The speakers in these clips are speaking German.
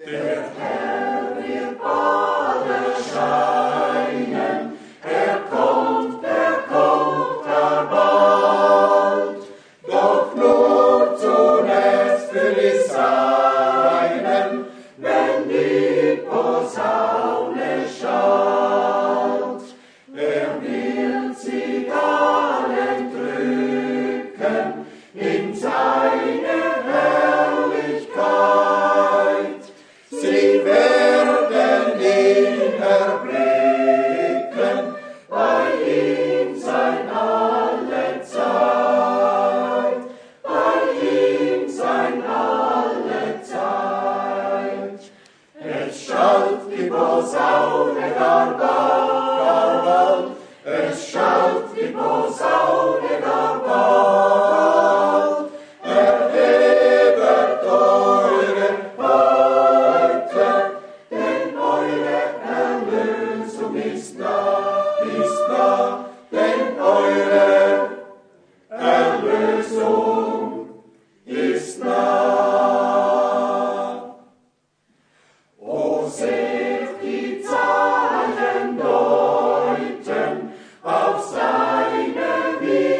Der Herr wird bald erscheinen, er kommt bald, doch nur zunächst für die Seinen, wenn die Posaune schallt. Er wird sie allen drücken in seine Herrlichkeit. Sie werden ihn erblicken, bei ihm sein alle Zeit, bei ihm sein alle Zeit. Es schallt die Posaune gar bald, es schallt die Posaune gar bald. Erhebet eure Häupter, denn eure Erlösung ist nah, denn eure Erlösung ist nah. O seht die Zeichen deuten auf seine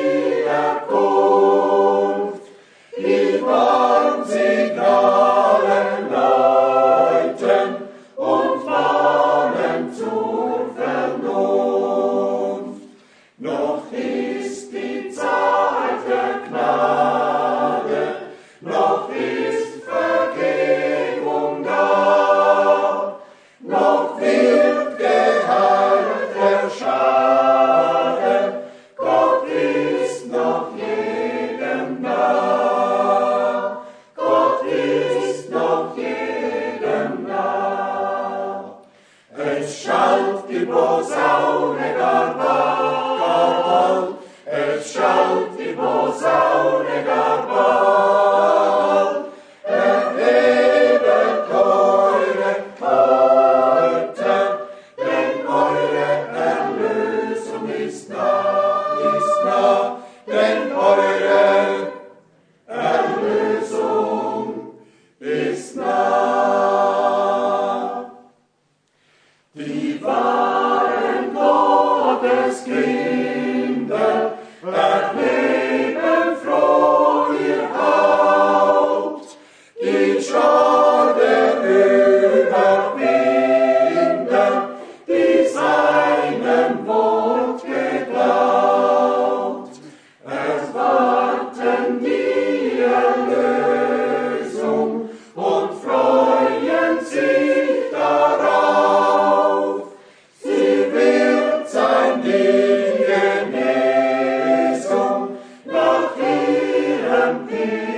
Wiederkunft, die Warnsignale läuten und mahnen zur Vernunft. Noch ist die Zeit der Gnade, noch ist Vergebung da, noch wird geheilt der Schaden, Gott ist noch jedem nah, Gott ist noch jedem nah. Es schallt die Posaune gar bald, es schallt die Posaune gar bald. Erhebet eure Häupter, denn eure Erlösung ist nah, denn eure Erlösung ist nah. Die wahren Gotteskinder erheben froh ihr Haupt, die Schar der Überwinder, die seinem Wort geglaubt, erwarten die Erlösung und freuen sich darauf. Sie wird sein die Genesung nach ihrem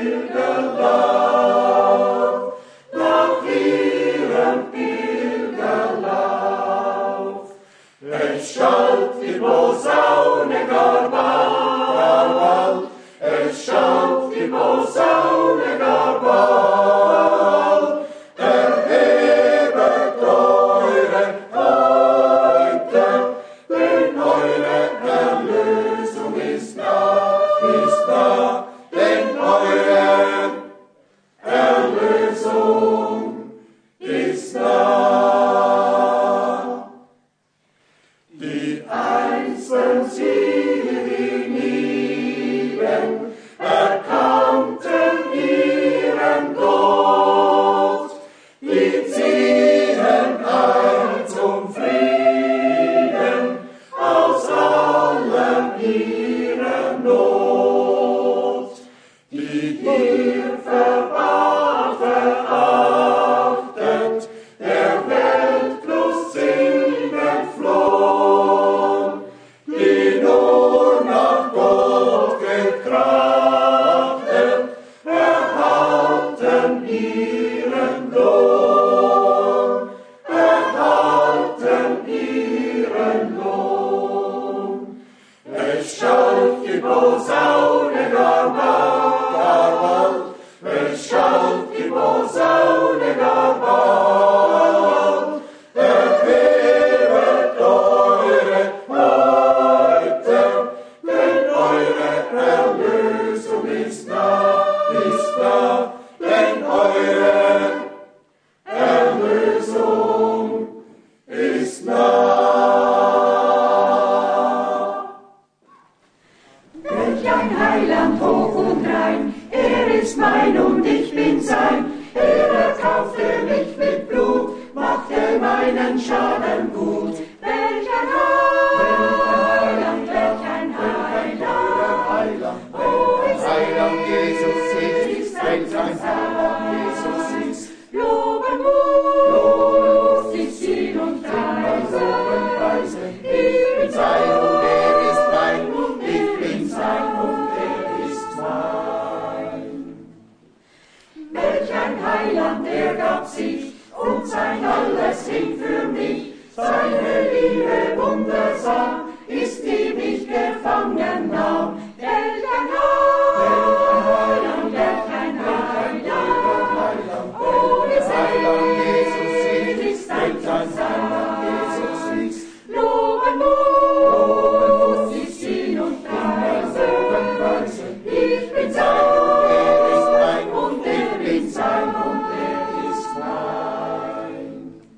Pilgerlauf, nach ihrem Pilgerlauf. Es schallt die Posaune gar bald, es schallt die Posaune gar bald. Erhebet eure Häupter, denn eure Erlösung ist nah, denn eure Erlösung ist nah. Die einzeln sie lieben, erkannten ihren Gott, die ziehen ein zum Frieden aus allem ihrer Not, die hier verachtet, der Weltlust sind entflohen, die nur nach Gott getrachtet, erhalten ihren Lohn, erhalten ihren Lohn. Es schallt die Posaune gar bald, es schallt die Posaune gar bald. Erhebet eure Häupter, denn eure Erlösung ist nah, denn eure ist mein und ich bin sein. Er erkaufte mich mit Blut, machte meinen Schaden gut. Welch ein Heiland, welch ein Heiland. Oh, Heiland Jesus ist, welch ein Heiland Jesus ist. Loben muss ich ihn und preisen. Ich bin sein und er ist mein und ich bin sein und er ist mein. Welch ein Heiland, er gab sich und sein alles hin für mich. Seine Liebe wundersam ist, die mich gefangen nahm. Welch ein Heiland, welch ein Heiland. Oh, des Heiland Jesus ist ein Heiland Jesus ist. Loben muss ich ihn und preisen. Ich bin sein und er ist mein und ich bin sein und er ist mein.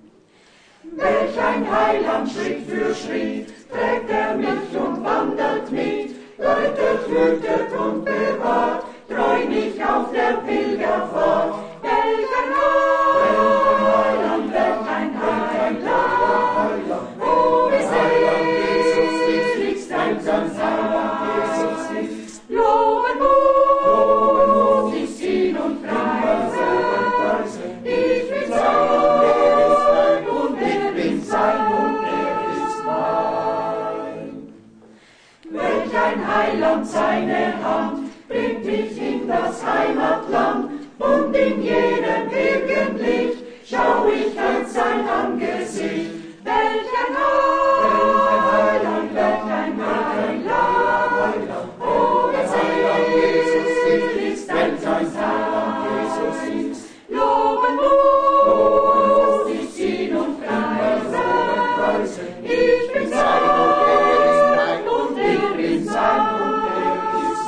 Welch ein Heiland Schritt für Schritt trägt er mich und wandelt mit, leitet, hütet und bewahrt, treu mich auf der Pilgerfahrt. Welch ein Heiland, welch ein Heiland. Oh, des Heiland Jesus ist ein Heiland Jesus ist. Loben muss ich ihn und preisen. Ich bin sein und er ist mein und ich bin sein und er ist mein. Welch ein Heiland, seine Hand bringt mich in das Heimatland und in jedem Gegenlicht schau ich als sein Angesicht. Welch ein Heiland, welch ein Heiland. Oh, des Heiland Jesus ist ein Heiland Jesus ist. Loben muss ich ihn und preisen. Ich bin sein und er ist mein und ich bin sein und er ist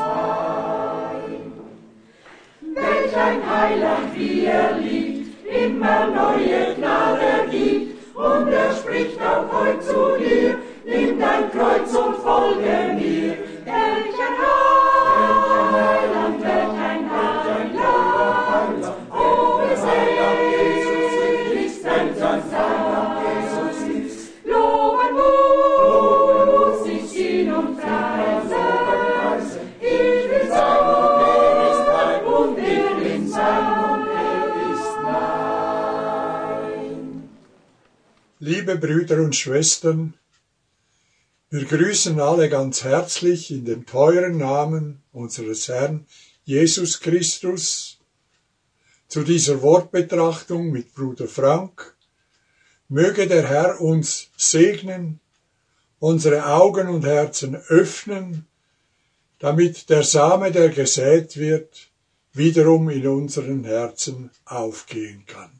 mein. Welch ein Heiland, wie er liebt, immer neue Gnade gibt, und er spricht auch heut zu dir, nimm dein Kreuz und folge mir. Welch ein Heiland, welch ein Heiland. Oh, des Heiland Jesus ist ein Heiland Jesus ist. Loben muss ich ihn und preisen. Ich bin sein und er ist mein und ich bin sein und er ist mein. Liebe Brüder und Schwestern, wir grüßen alle ganz herzlich in dem teuren Namen unseres Herrn Jesus Christus zu dieser Wortbetrachtung mit Bruder Frank. Möge der Herr uns segnen, unsere Augen und Herzen öffnen, damit der Same, der gesät wird, wiederum in unseren Herzen aufgehen kann.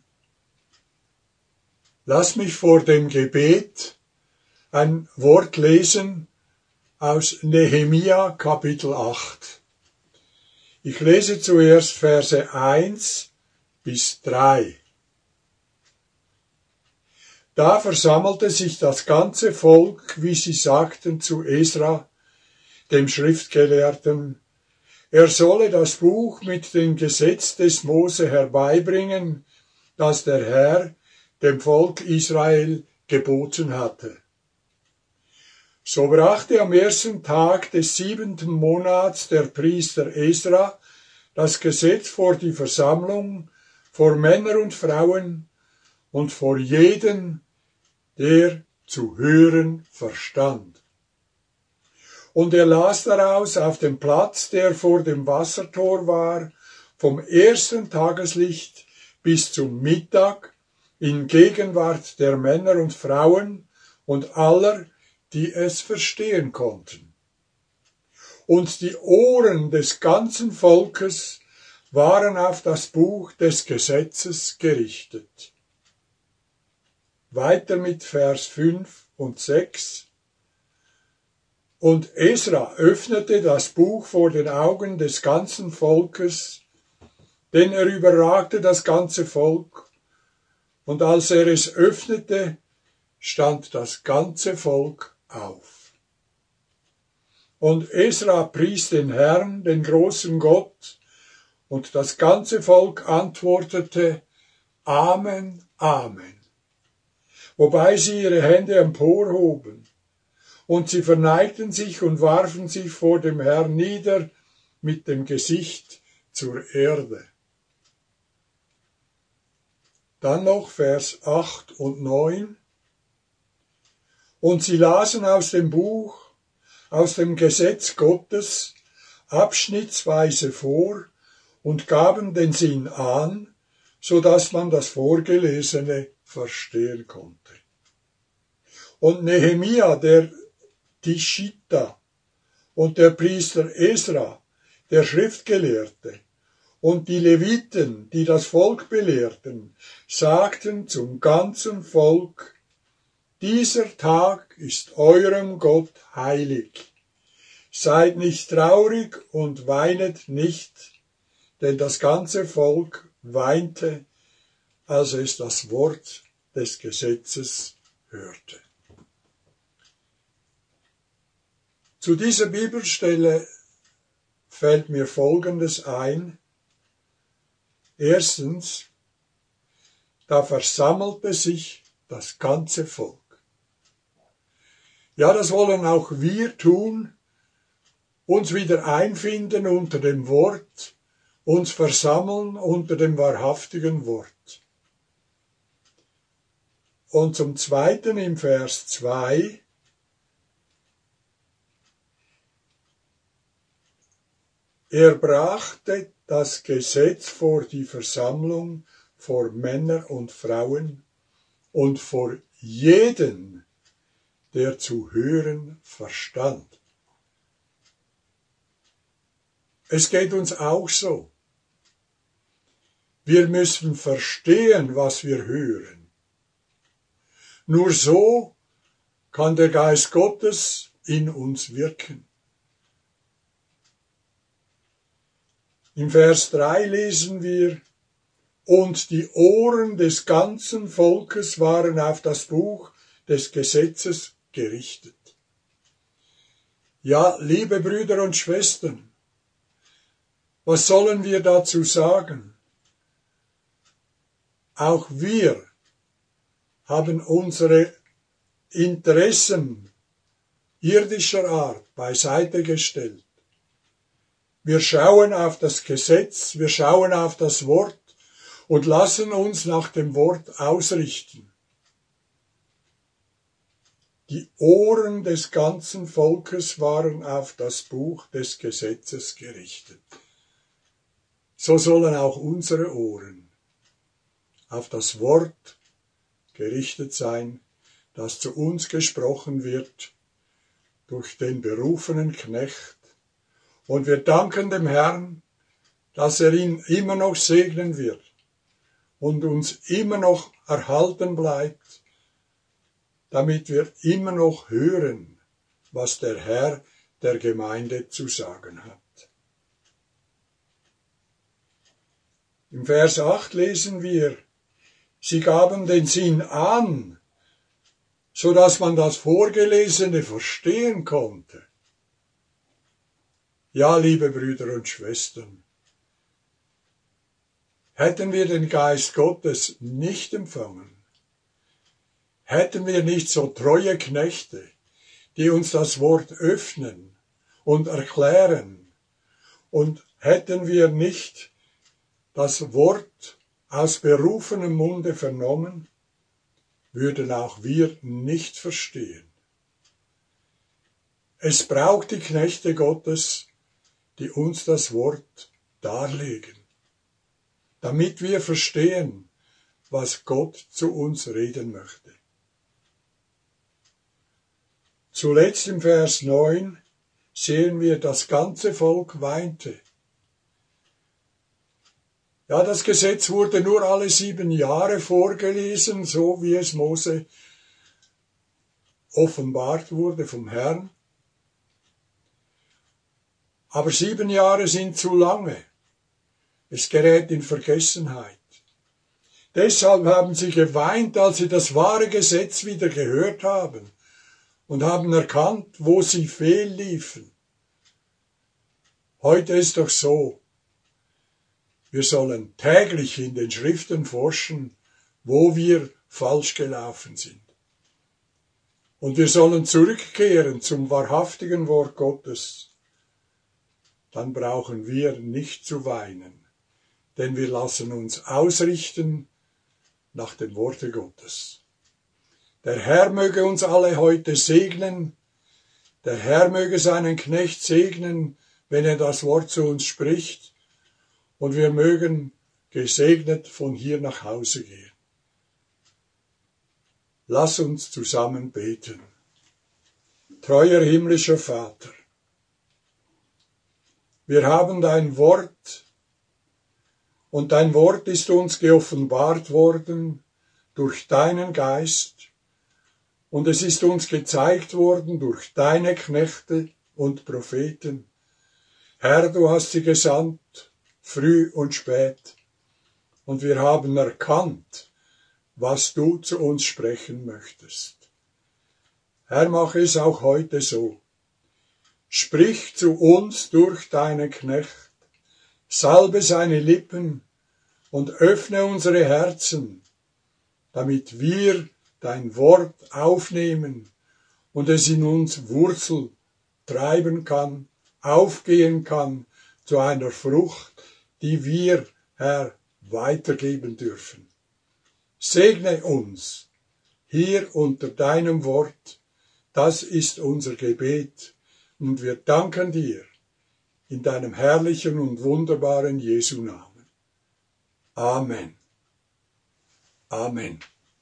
Lass mich vor dem Gebet ein Wort lesen aus Nehemia Kapitel 8. Ich lese zuerst Verse 1 bis 3. Da versammelte sich das ganze Volk, wie sie sagten, zu Esra, dem Schriftgelehrten, er solle das Buch mit dem Gesetz des Mose herbeibringen, das der Herr dem Volk Israel geboten hatte. So brachte am 1. Tag des 7. Monats der Priester Esra das Gesetz vor die Versammlung, vor Männer und Frauen und vor jeden, der zu hören verstand. Und er las daraus auf dem Platz, der vor dem Wassertor war, vom ersten Tageslicht bis zum Mittag, in Gegenwart der Männer und Frauen und aller, die es verstehen konnten. Und die Ohren des ganzen Volkes waren auf das Buch des Gesetzes gerichtet. Weiter mit Vers 5 und 6. Und Esra öffnete das Buch vor den Augen des ganzen Volkes, denn er überragte das ganze Volk. Und als er es öffnete, stand das ganze Volk auf. Und Esra pries den Herrn, den großen Gott, Und das ganze Volk antwortete, Amen, Amen, wobei sie ihre Hände emporhoben. Und sie verneigten sich und warfen sich vor dem Herrn nieder mit dem Gesicht zur Erde. Dann noch Vers 8 und 9. Und sie lasen aus dem Buch, aus dem Gesetz Gottes, abschnittsweise vor und gaben den Sinn an, so dass man das Vorgelesene verstehen konnte. Und Nehemia, der Tischita, und der Priester Esra, der Schriftgelehrte, und die Leviten, die das Volk belehrten, sagten zum ganzen Volk, dieser Tag ist eurem Gott heilig. Seid nicht traurig und weinet nicht, denn das ganze Volk weinte, als es das Wort des Gesetzes hörte. Zu dieser Bibelstelle fällt mir Folgendes ein. Erstens, da versammelte sich das ganze Volk. Ja, das wollen auch wir tun, uns wieder einfinden unter dem Wort, uns versammeln unter dem wahrhaftigen Wort. Und zum Zweiten im Vers 2, er brachte das Gesetz vor die Versammlung, vor Männer und Frauen und vor jeden, der zu hören verstand. Es geht uns auch so. Wir müssen verstehen, was wir hören. Nur so kann der Geist Gottes in uns wirken. Im Vers 3 lesen wir, und die Ohren des ganzen Volkes waren auf das Buch des Gesetzes gerichtet. Ja, liebe Brüder und Schwestern, was sollen wir dazu sagen? Auch wir haben unsere Interessen irdischer Art beiseite gestellt. Wir schauen auf das Gesetz, wir schauen auf das Wort und lassen uns nach dem Wort ausrichten. Die Ohren des ganzen Volkes waren auf das Buch des Gesetzes gerichtet. So sollen auch unsere Ohren auf das Wort gerichtet sein, das zu uns gesprochen wird durch den berufenen Knecht. Und wir danken dem Herrn, dass er ihn immer noch segnen wird und uns immer noch erhalten bleibt, damit wir immer noch hören, was der Herr der Gemeinde zu sagen hat. Im Vers 8 lesen wir, sie gaben den Sinn an, so dass man das Vorgelesene verstehen konnte. Ja, liebe Brüder und Schwestern, hätten wir den Geist Gottes nicht empfangen, hätten wir nicht so treue Knechte, die uns das Wort öffnen und erklären, und hätten wir nicht das Wort aus berufenem Munde vernommen, würden auch wir nicht verstehen. Es braucht die Knechte Gottes, die uns das Wort darlegen, damit wir verstehen, was Gott zu uns reden möchte. Zuletzt im Vers 9 sehen wir, das ganze Volk weinte. Ja, das Gesetz wurde nur alle 7 Jahre vorgelesen, so wie es Mose offenbart wurde vom Herrn. Aber 7 Jahre sind zu lange. Es gerät in Vergessenheit. Deshalb haben sie geweint, als sie das wahre Gesetz wieder gehört haben und haben erkannt, wo sie fehlliefen. Heute ist doch so. Wir sollen täglich in den Schriften forschen, wo wir falsch gelaufen sind. Und wir sollen zurückkehren zum wahrhaftigen Wort Gottes. Dann brauchen wir nicht zu weinen, denn wir lassen uns ausrichten nach dem Worte Gottes. Der Herr möge uns alle heute segnen. Der Herr möge seinen Knecht segnen, wenn er das Wort zu uns spricht. Und wir mögen gesegnet von hier nach Hause gehen. Lass uns zusammen beten. Treuer himmlischer Vater, wir haben dein Wort, und dein Wort ist uns geoffenbart worden durch deinen Geist, und es ist uns gezeigt worden durch deine Knechte und Propheten. Herr, du hast sie gesandt, früh und spät, und wir haben erkannt, was du zu uns sprechen möchtest. Herr, mach es auch heute so. Sprich zu uns durch deinen Knecht, salbe seine Lippen und öffne unsere Herzen, damit wir dein Wort aufnehmen und es in uns Wurzel treiben kann, aufgehen kann zu einer Frucht, die wir, Herr, weitergeben dürfen. Segne uns hier unter deinem Wort, das ist unser Gebet, und wir danken dir in deinem herrlichen und wunderbaren Jesu Namen. Amen. Amen.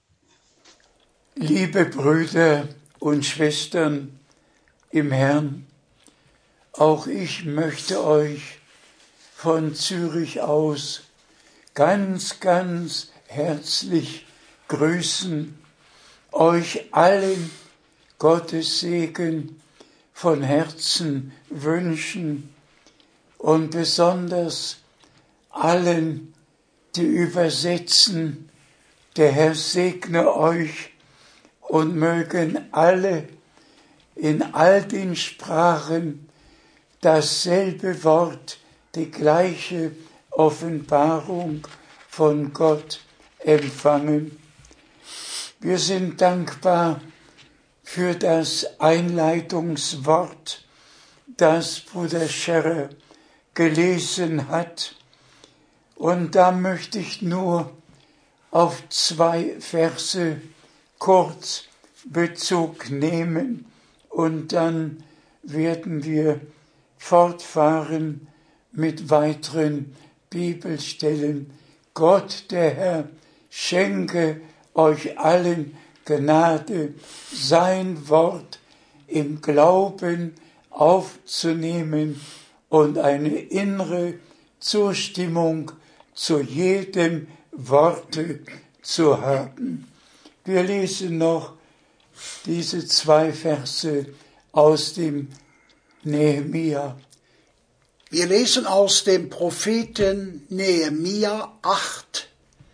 Liebe Brüder und Schwestern im Herrn, auch ich möchte euch von Zürich aus ganz, ganz herzlich grüßen, euch allen Gottes Segen von Herzen wünschen und besonders allen, die übersetzen, der Herr segne euch und mögen alle in all den Sprachen dasselbe Wort, die gleiche Offenbarung von Gott empfangen. Wir sind dankbar für das Einleitungswort, das Bruder Scherrer gelesen hat. Und da möchte ich nur auf 2 Verse kurz Bezug nehmen und dann werden wir fortfahren mit weiteren Bibelstellen. Gott, der Herr, schenke euch allen Gnade, sein Wort im Glauben aufzunehmen und eine innere Zustimmung zu jedem Worte zu haben. Wir lesen noch diese 2 Verse aus dem Nehemia. Wir lesen aus dem Propheten Nehemia 8,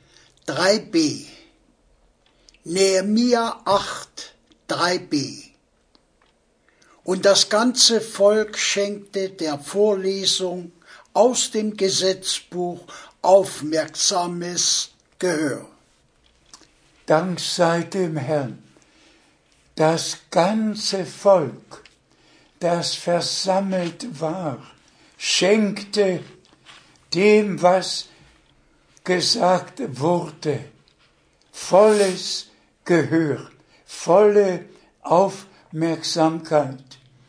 3b. Nehemia 8, 3b. Und das ganze Volk schenkte der Vorlesung aus dem Gesetzbuch aufmerksames Gehör. Dank sei dem Herrn, das ganze Volk, das versammelt war, schenkte dem, was gesagt wurde, volles Gehör, volle Aufmerksamkeit.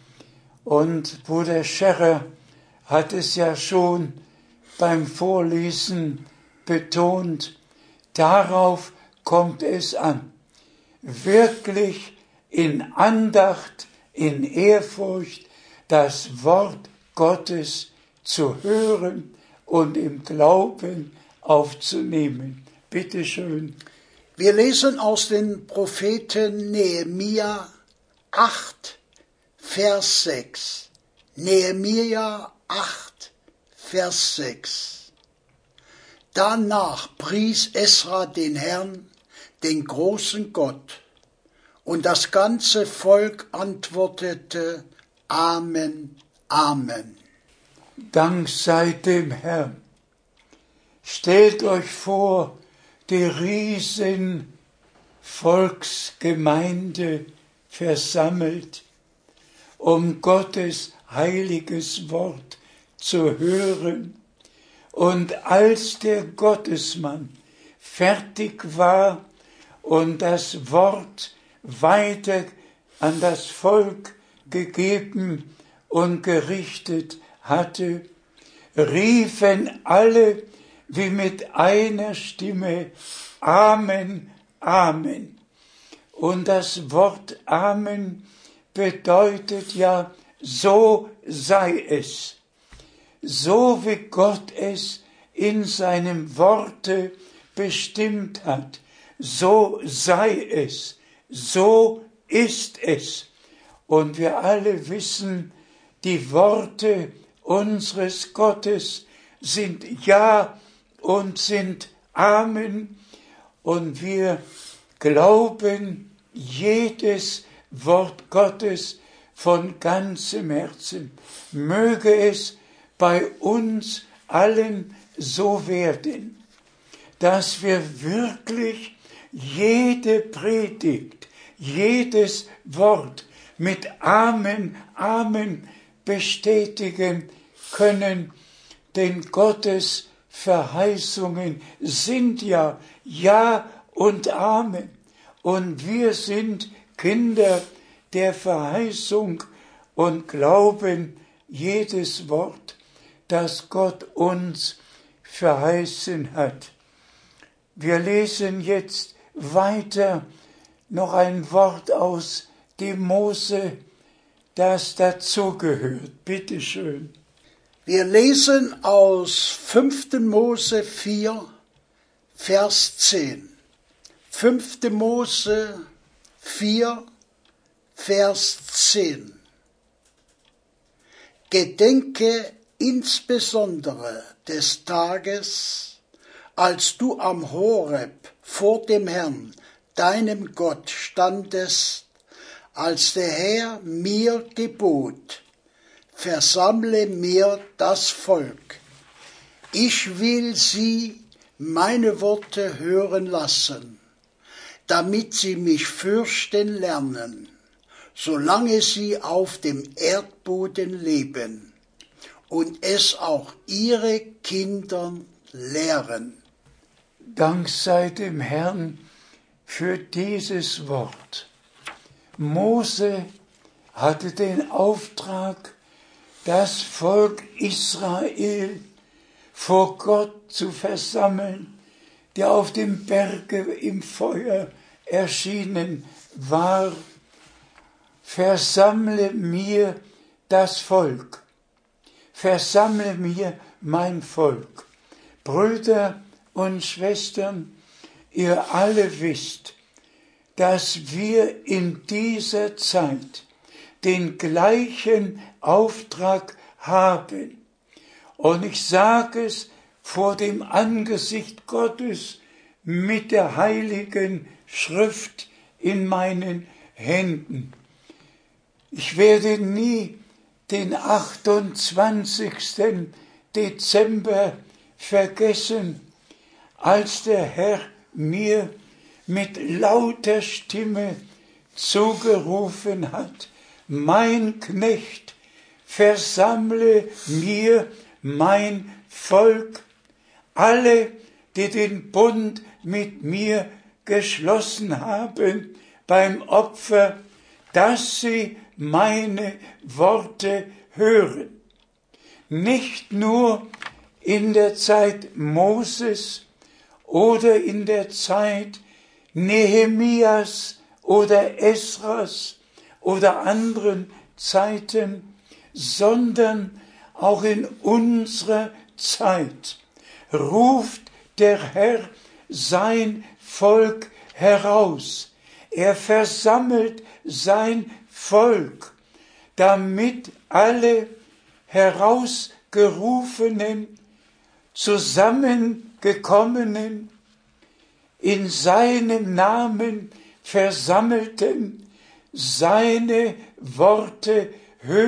Und Bruder Scherrer hat es ja schon beim Vorlesen betont, darauf kommt es an, wirklich in Andacht, in Ehrfurcht das Wort Gottes zu hören und im Glauben aufzunehmen. Bitte schön. Wir lesen aus den Propheten Nehemia 8, Vers 6. Nehemia 8, Vers 6. Danach pries Esra den Herrn, den großen Gott, und das ganze Volk antwortete, Amen, Amen. Dank sei dem Herrn. Stellt euch vor, die riesen Volksgemeinde versammelt, um Gottes heiliges Wort zu hören. Und als der Gottesmann fertig war und das Wort weiter an das Volk gegeben und gerichtet hatte, riefen alle wie mit einer Stimme: Amen, Amen. Und das Wort Amen bedeutet ja, so sei es. So wie Gott es in seinem Worte bestimmt hat, so sei es, so ist es. Und wir alle wissen, die Worte unseres Gottes sind Ja und sind Amen. Und wir glauben jedes Wort Gottes von ganzem Herzen. Möge es bei uns allen so werden, dass wir wirklich jede Predigt, jedes Wort mit Amen, Amen bestätigen können, denn Gottes Verheißungen sind ja Ja und Amen. Und wir sind Kinder der Verheißung und glauben jedes Wort, das Gott uns verheißen hat. Wir lesen jetzt weiter noch ein Wort aus dem Mose, das dazugehört. Bitte schön. Wir lesen aus 5. Mose 4, Vers 10. 5. Mose 4, Vers 10. Gedenke insbesondere des Tages, als du am Horeb vor dem Herrn, deinem Gott, standest, als der Herr mir gebot: Versammle mir das Volk. Ich will sie meine Worte hören lassen, damit sie mich fürchten lernen, solange sie auf dem Erdboden leben, und es auch ihre Kinder lehren. Dank sei dem Herrn für dieses Wort. Mose hatte den Auftrag, das Volk Israel vor Gott zu versammeln, der auf dem Berge im Feuer erschienen war. Versammle mir das Volk, versammle mir mein Volk. Brüder und Schwestern, ihr alle wisst, dass wir in dieser Zeit den gleichen Auftrag haben. Und ich sage es vor dem Angesicht Gottes mit der heiligen Schrift in meinen Händen. Ich werde nie den 28. Dezember vergessen, als der Herr mir mit lauter Stimme zugerufen hat: Mein Knecht, versammle mir mein Volk, alle, die den Bund mit mir geschlossen haben beim Opfer, dass sie meine Worte hören. Nicht nur in der Zeit Moses oder in der Zeit Nehemias oder Esras oder anderen Zeiten, sondern auch in unserer Zeit ruft der Herr sein Volk heraus. Er versammelt sein Volk, damit alle herausgerufenen, zusammengekommenen, in seinem Namen versammelten, seine Worte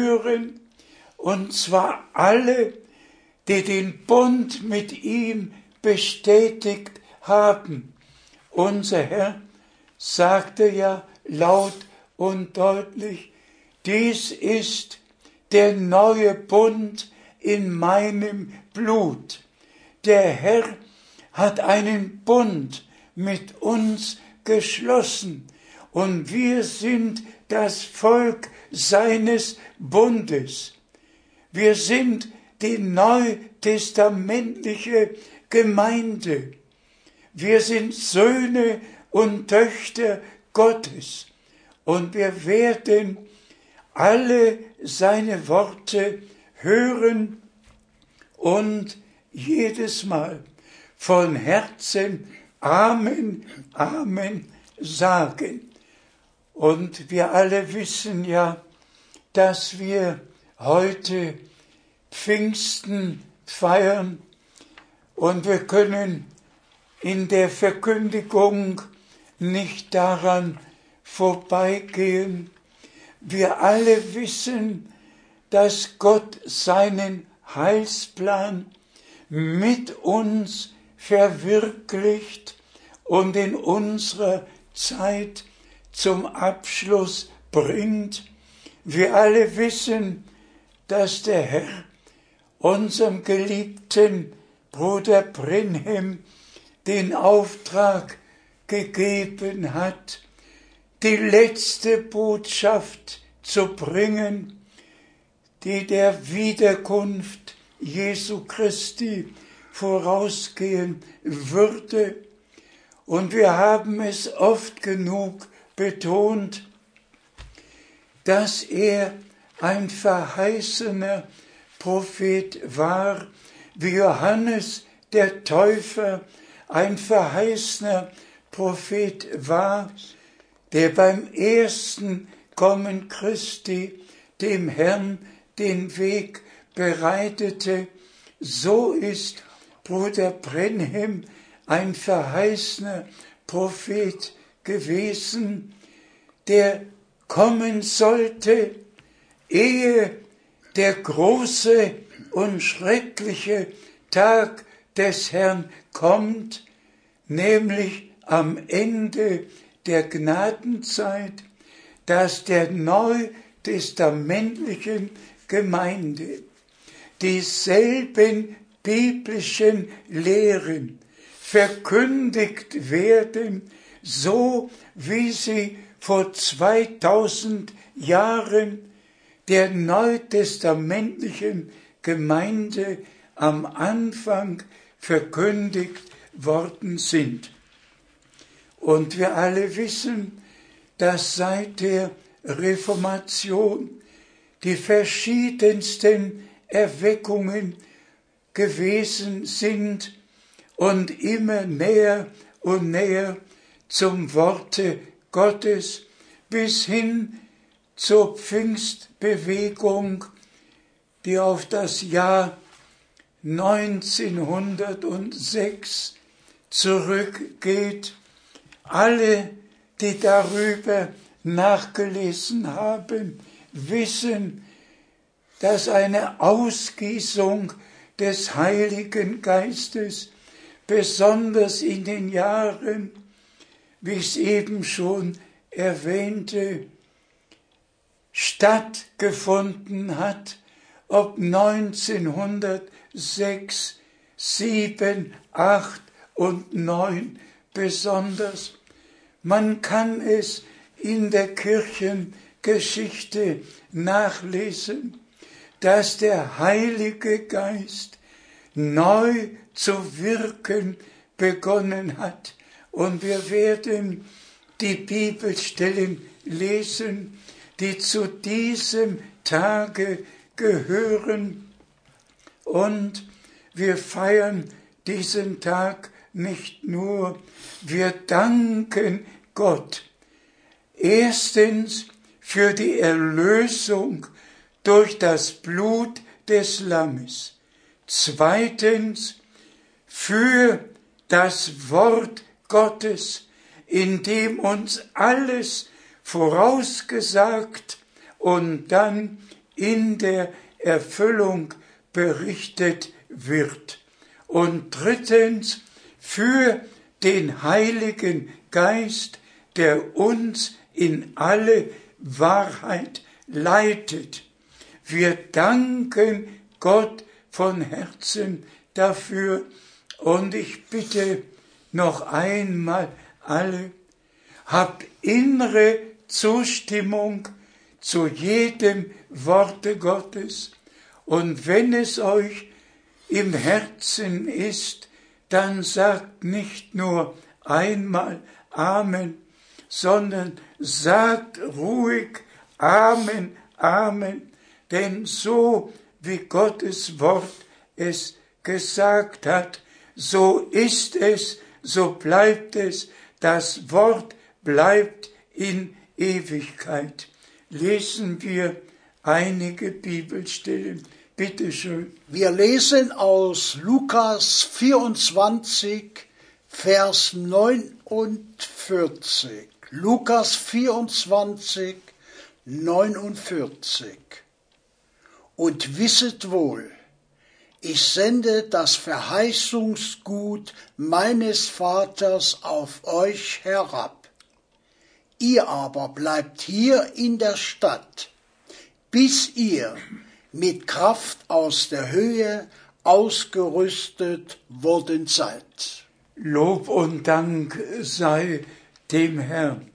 hören, und zwar alle, die den Bund mit ihm bestätigt haben. Unser Herr sagte ja laut und deutlich, dies ist der neue Bund in meinem Blut. Der Herr hat einen Bund mit uns geschlossen und wir sind das Volk seines Bundes. Wir sind die neutestamentliche Gemeinde. Wir sind Söhne und Töchter Gottes und wir werden alle seine Worte hören und jedes Mal von Herzen Amen, Amen sagen. Und wir alle wissen ja, dass wir heute Pfingsten feiern und wir können in der Verkündigung nicht daran vorbeigehen. Wir alle wissen, dass Gott seinen Heilsplan mit uns verwirklicht und in unserer Zeit zum Abschluss bringt. Wir alle wissen, dass der Herr unserem geliebten Bruder Brenhem den Auftrag gegeben hat, die letzte Botschaft zu bringen, die der Wiederkunft Jesu Christi vorausgehen würde. Und wir haben es oft genug betont, dass er ein verheißener Prophet war, wie Johannes der Täufer ein verheißener Prophet war, der beim ersten Kommen Christi dem Herrn den Weg bereitete. So ist Bruder Brenhem ein verheißener Prophet gewesen, der kommen sollte, ehe der große und schreckliche Tag des Herrn kommt, nämlich am Ende der Gnadenzeit, dass der neutestamentlichen Gemeinde dieselben biblischen Lehren verkündigt werden, so wie sie vor 2000 Jahren der neutestamentlichen Gemeinde am Anfang verkündigt worden sind. Und wir alle wissen, dass seit der Reformation die verschiedensten Erweckungen gewesen sind und immer näher und näher zum Worte Gottes bis hin zur Pfingstbewegung, die auf das Jahr 1906 zurückgeht. Alle, die darüber nachgelesen haben, wissen, dass eine Ausgießung des Heiligen Geistes besonders in den Jahren, wie ich es eben schon erwähnte, stattgefunden hat, ob 1906, 7, 8 und 9 besonders. Man kann es in der Kirchengeschichte nachlesen, dass der Heilige Geist neu zu wirken begonnen hat. Und wir werden die Bibelstellen lesen, die zu diesem Tage gehören. Und wir feiern diesen Tag nicht nur, wir danken Gott. Erstens für die Erlösung durch das Blut des Lammes. Zweitens für das Wort Gottes, in dem uns alles vorausgesagt und dann in der Erfüllung berichtet wird. Und drittens, für den Heiligen Geist, der uns in alle Wahrheit leitet. Wir danken Gott von Herzen dafür und ich bitte noch einmal alle, habt innere Zustimmung zu jedem Worte Gottes und wenn es euch im Herzen ist, dann sagt nicht nur einmal Amen, sondern sagt ruhig Amen, Amen, denn so wie Gottes Wort es gesagt hat, so ist es, so bleibt es, das Wort bleibt in Ewigkeit. Lesen wir einige Bibelstellen. Bitte schön. Wir lesen aus Lukas 24, Vers 49. Lukas 24, 49. Und wisset wohl, ich sende das Verheißungsgut meines Vaters auf euch herab. Ihr aber bleibt hier in der Stadt, bis ihr mit Kraft aus der Höhe ausgerüstet worden seid. Lob und Dank sei dem Herrn.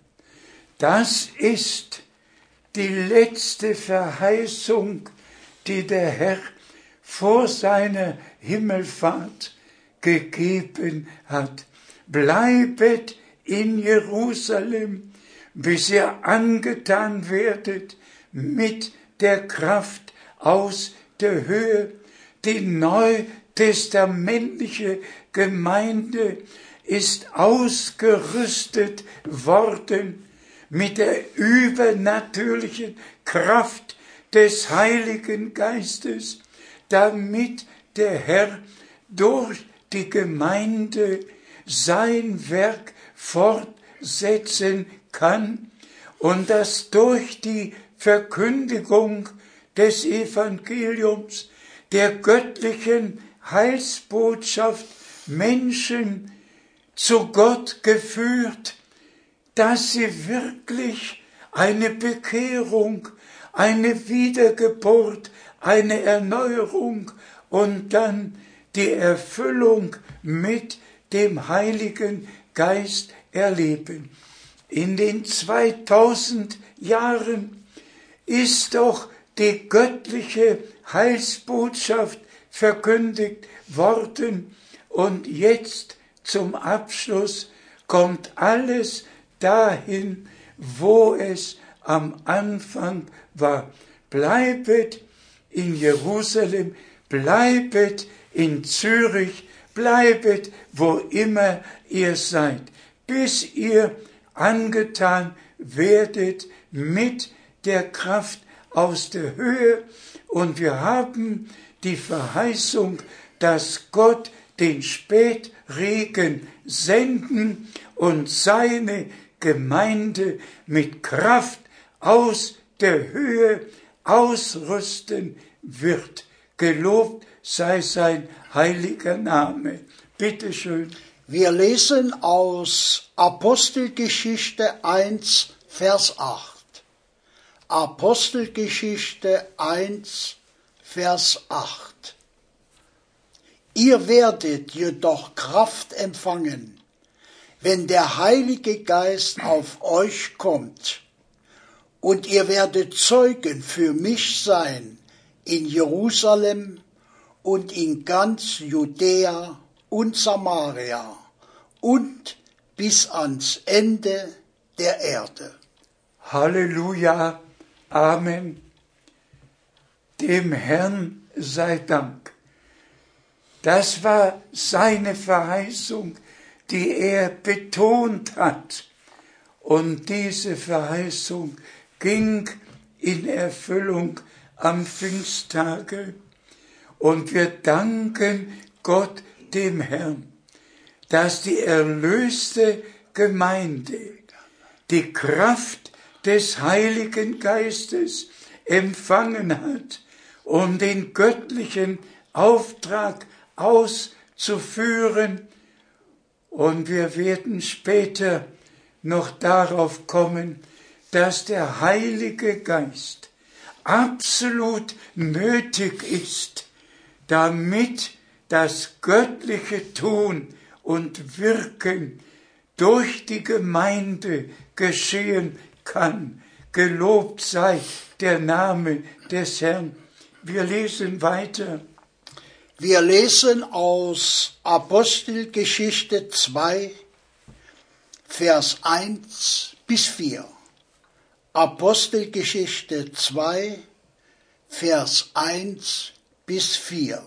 Das ist die letzte Verheißung, die der Herr vor seiner Himmelfahrt gegeben hat. Bleibet in Jerusalem, bis ihr angetan werdet mit der Kraft aus der Höhe. Die neutestamentliche Gemeinde ist ausgerüstet worden mit der übernatürlichen Kraft des Heiligen Geistes, damit der Herr durch die Gemeinde sein Werk fortsetzen kann und dass durch die Verkündigung des Evangeliums, der göttlichen Heilsbotschaft Menschen zu Gott geführt, dass sie wirklich eine Bekehrung, eine Wiedergeburt, eine Erneuerung und dann die Erfüllung mit dem Heiligen Geist erleben. In den 2000 Jahren ist doch die göttliche Heilsbotschaft verkündigt worden und jetzt zum Abschluss kommt alles dahin, wo es am Anfang war. Bleibet in Jerusalem, bleibet in Zürich, bleibet wo immer ihr seid, bis ihr angetan werdet mit der Kraft aus der Höhe. Und wir haben die Verheißung, dass Gott den Spätregen senden und seine Gemeinde mit Kraft aus der Höhe ausrüsten wird. Gelobt sei sein heiliger Name. Bitte schön. Wir lesen aus Apostelgeschichte 1, Vers 8. Apostelgeschichte 1, Vers 8. Ihr werdet jedoch Kraft empfangen, wenn der Heilige Geist auf euch kommt, und ihr werdet Zeugen für mich sein in Jerusalem und in ganz Judäa und Samaria und bis ans Ende der Erde. Halleluja, Amen. Dem Herrn sei Dank. Das war seine Verheißung, die er betont hat. Und diese Verheißung ging in Erfüllung am Pfingsttage. Und wir danken Gott, dem Herrn, dass die erlöste Gemeinde die Kraft des Heiligen Geistes empfangen hat, um den göttlichen Auftrag auszuführen zu führen. Und wir werden später noch darauf kommen, dass der Heilige Geist absolut nötig ist, damit das göttliche Tun und Wirken durch die Gemeinde geschehen kann. Gelobt sei der Name des Herrn. Wir lesen weiter. Wir lesen aus Apostelgeschichte 2, Vers 1 bis 4. Apostelgeschichte 2, Vers 1 bis 4.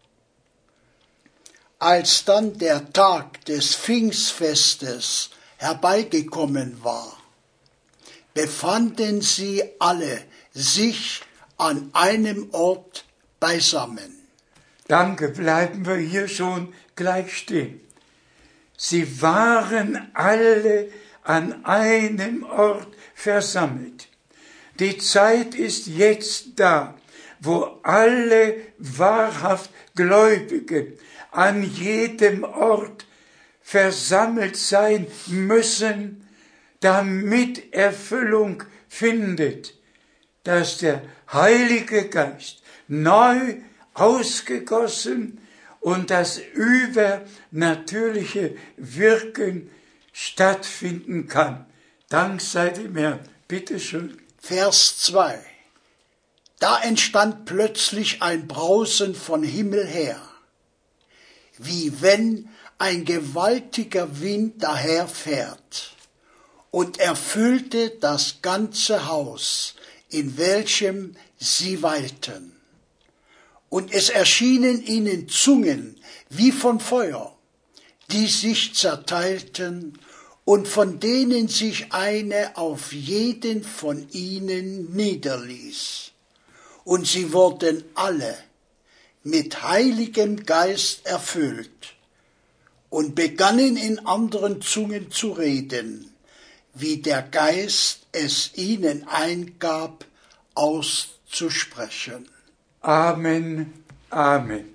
Als dann der Tag des Pfingstfestes herbeigekommen war, befanden sie alle sich an einem Ort beisammen. Danke, bleiben wir hier schon gleich stehen. Sie waren alle an einem Ort versammelt. Die Zeit ist jetzt da, wo alle wahrhaft Gläubigen an jedem Ort versammelt sein müssen, damit Erfüllung findet, dass der Heilige Geist neu ausgegossen und das übernatürliche Wirken stattfinden kann. Dank sei dem Herrn. Bitte schön. Vers 2. Da entstand plötzlich ein Brausen von Himmel her, wie wenn ein gewaltiger Wind daherfährt, und erfüllte das ganze Haus, in welchem sie weilten. Und es erschienen ihnen Zungen wie von Feuer, die sich zerteilten, und von denen sich eine auf jeden von ihnen niederließ. Und sie wurden alle mit Heiligem Geist erfüllt und begannen in anderen Zungen zu reden, wie der Geist es ihnen eingab, auszusprechen. Amen, Amen.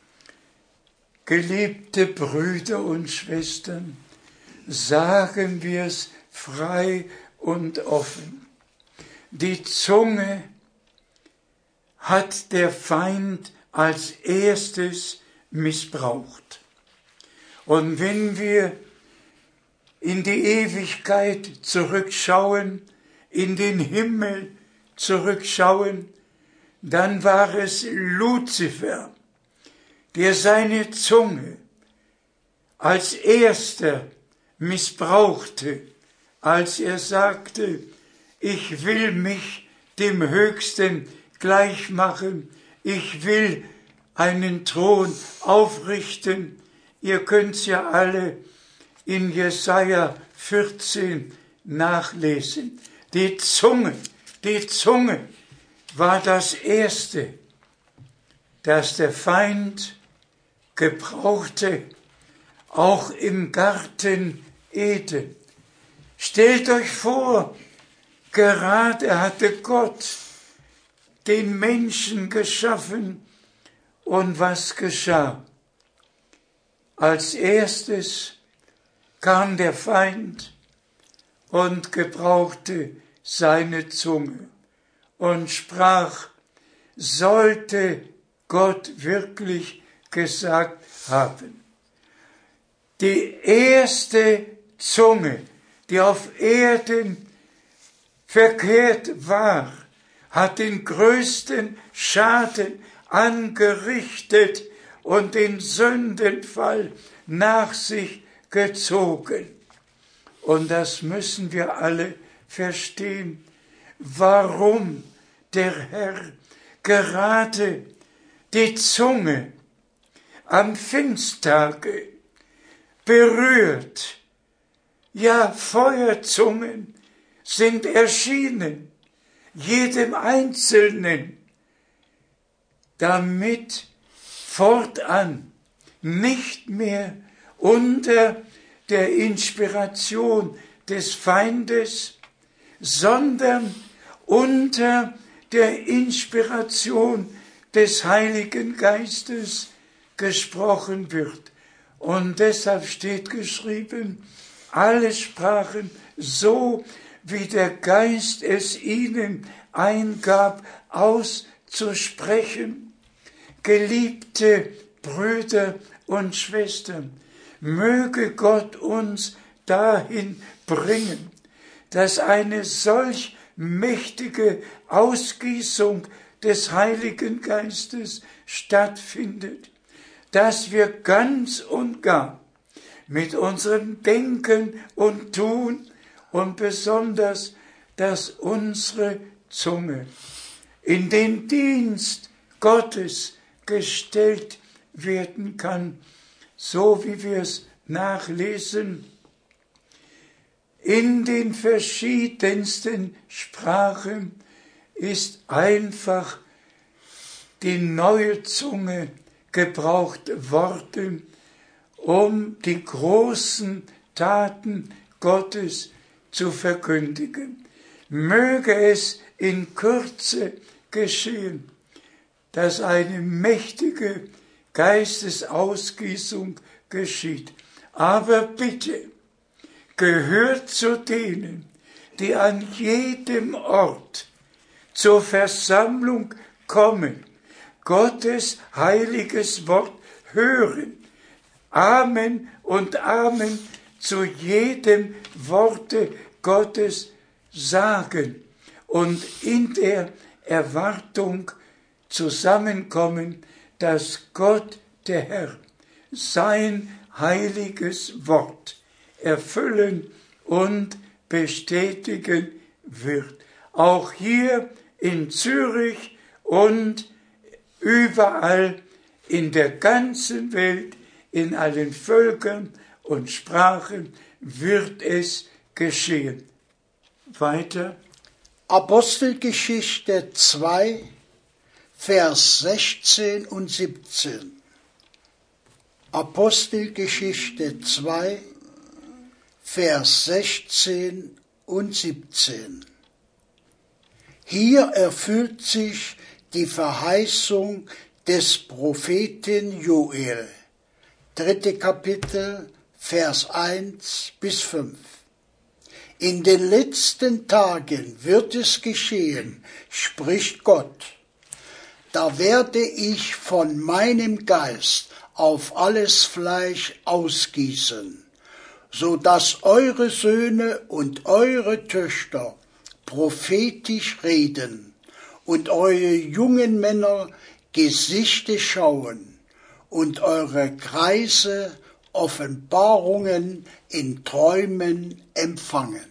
Geliebte Brüder und Schwestern, sagen wir es frei und offen. Die Zunge hat der Feind als erstes missbraucht. Und wenn wir in die Ewigkeit zurückschauen, in den Himmel zurückschauen, dann war es Luzifer, der seine Zunge als erster missbrauchte, als er sagte, ich will mich dem Höchsten gleich machen, ich will einen Thron aufrichten. Ihr könnt's ja alle in Jesaja 14 nachlesen. Die Zunge war das Erste, das der Feind gebrauchte, auch im Garten Eden. Stellt euch vor, gerade hatte Gott den Menschen geschaffen, und was geschah? Als erstes kam der Feind und gebrauchte seine Zunge und sprach, sollte Gott wirklich gesagt haben. Die erste Zunge, die auf Erden verkehrt war, hat den größten Schaden angerichtet und den Sündenfall nach sich gezogen. Und das müssen wir alle verstehen, warum der Herr gerade die Zunge am Pfingsttage berührt. Ja, Feuerzungen sind erschienen, jedem Einzelnen, damit fortan nicht mehr unter der Inspiration des Feindes, sondern unter der Inspiration des Heiligen Geistes gesprochen wird. Und deshalb steht geschrieben, alle sprachen so, wie der Geist es ihnen eingab, auszusprechen. Geliebte Brüder und Schwestern, möge Gott uns dahin bringen, dass eine solch mächtige Ausgießung des Heiligen Geistes stattfindet, dass wir ganz und gar mit unserem Denken und Tun und besonders, dass unsere Zunge in den Dienst Gottes gestellt werden kann, so wie wir es nachlesen, in den verschiedensten Sprachen ist einfach die neue Zunge gebraucht worden, um die großen Taten Gottes zu verkündigen. Möge es in Kürze geschehen, dass eine mächtige Geistesausgießung geschieht. Aber bitte, gehört zu denen, die an jedem Ort zur Versammlung kommen, Gottes heiliges Wort hören, Amen und Amen zu jedem Worte Gottes sagen und in der Erwartung zusammenkommen, dass Gott, der Herr, sein heiliges Wort erfüllen und bestätigen wird. Auch hier in Zürich und überall in der ganzen Welt, in allen Völkern und Sprachen wird es geschehen. Weiter. Apostelgeschichte 2, Vers 16 und 17. Apostelgeschichte 2, Vers 16 und 17. Hier erfüllt sich die Verheißung des Propheten Joel. 3. Kapitel, Vers 1 bis 5. In den letzten Tagen wird es geschehen, spricht Gott. Da werde ich von meinem Geist auf alles Fleisch ausgießen, so dass eure Söhne und eure Töchter prophetisch reden und eure jungen Männer Gesichte schauen und eure Greise Offenbarungen in Träumen empfangen.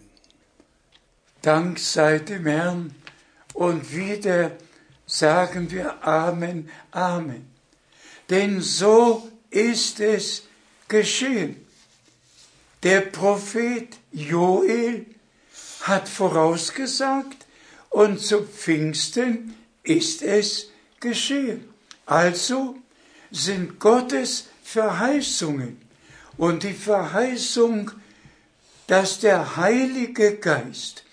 Dank sei dem Herrn und wieder sagen wir Amen, Amen. Denn so ist es geschehen. Der Prophet Joel hat vorausgesagt und zu Pfingsten ist es geschehen. Also sind Gottes Verheißungen und die Verheißung, dass der Heilige Geist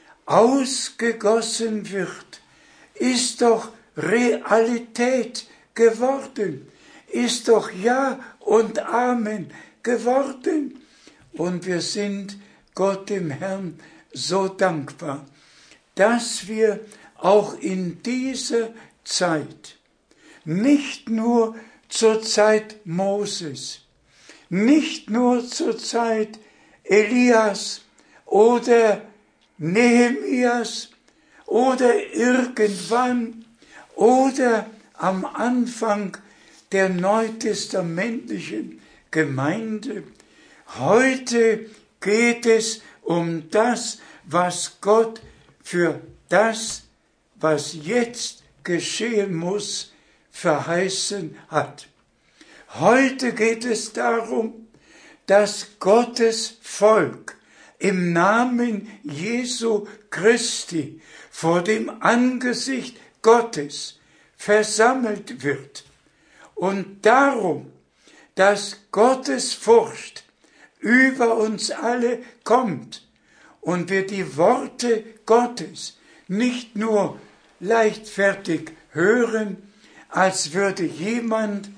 ausgegossen wird, ist doch Realität geworden, ist doch Ja und Amen geworden. Und wir sind Gott dem Herrn so dankbar, dass wir auch in dieser Zeit, nicht nur zur Zeit Moses, nicht nur zur Zeit Elias oder Nehemias oder irgendwann oder am Anfang der neutestamentlichen Gemeinde. Heute geht es um das, was Gott für das, was jetzt geschehen muss, verheißen hat. Heute geht es darum, dass Gottes Volk im Namen Jesu Christi vor dem Angesicht Gottes versammelt wird. Und darum, dass Gottes Furcht über uns alle kommt und wir die Worte Gottes nicht nur leichtfertig hören, als würde jemand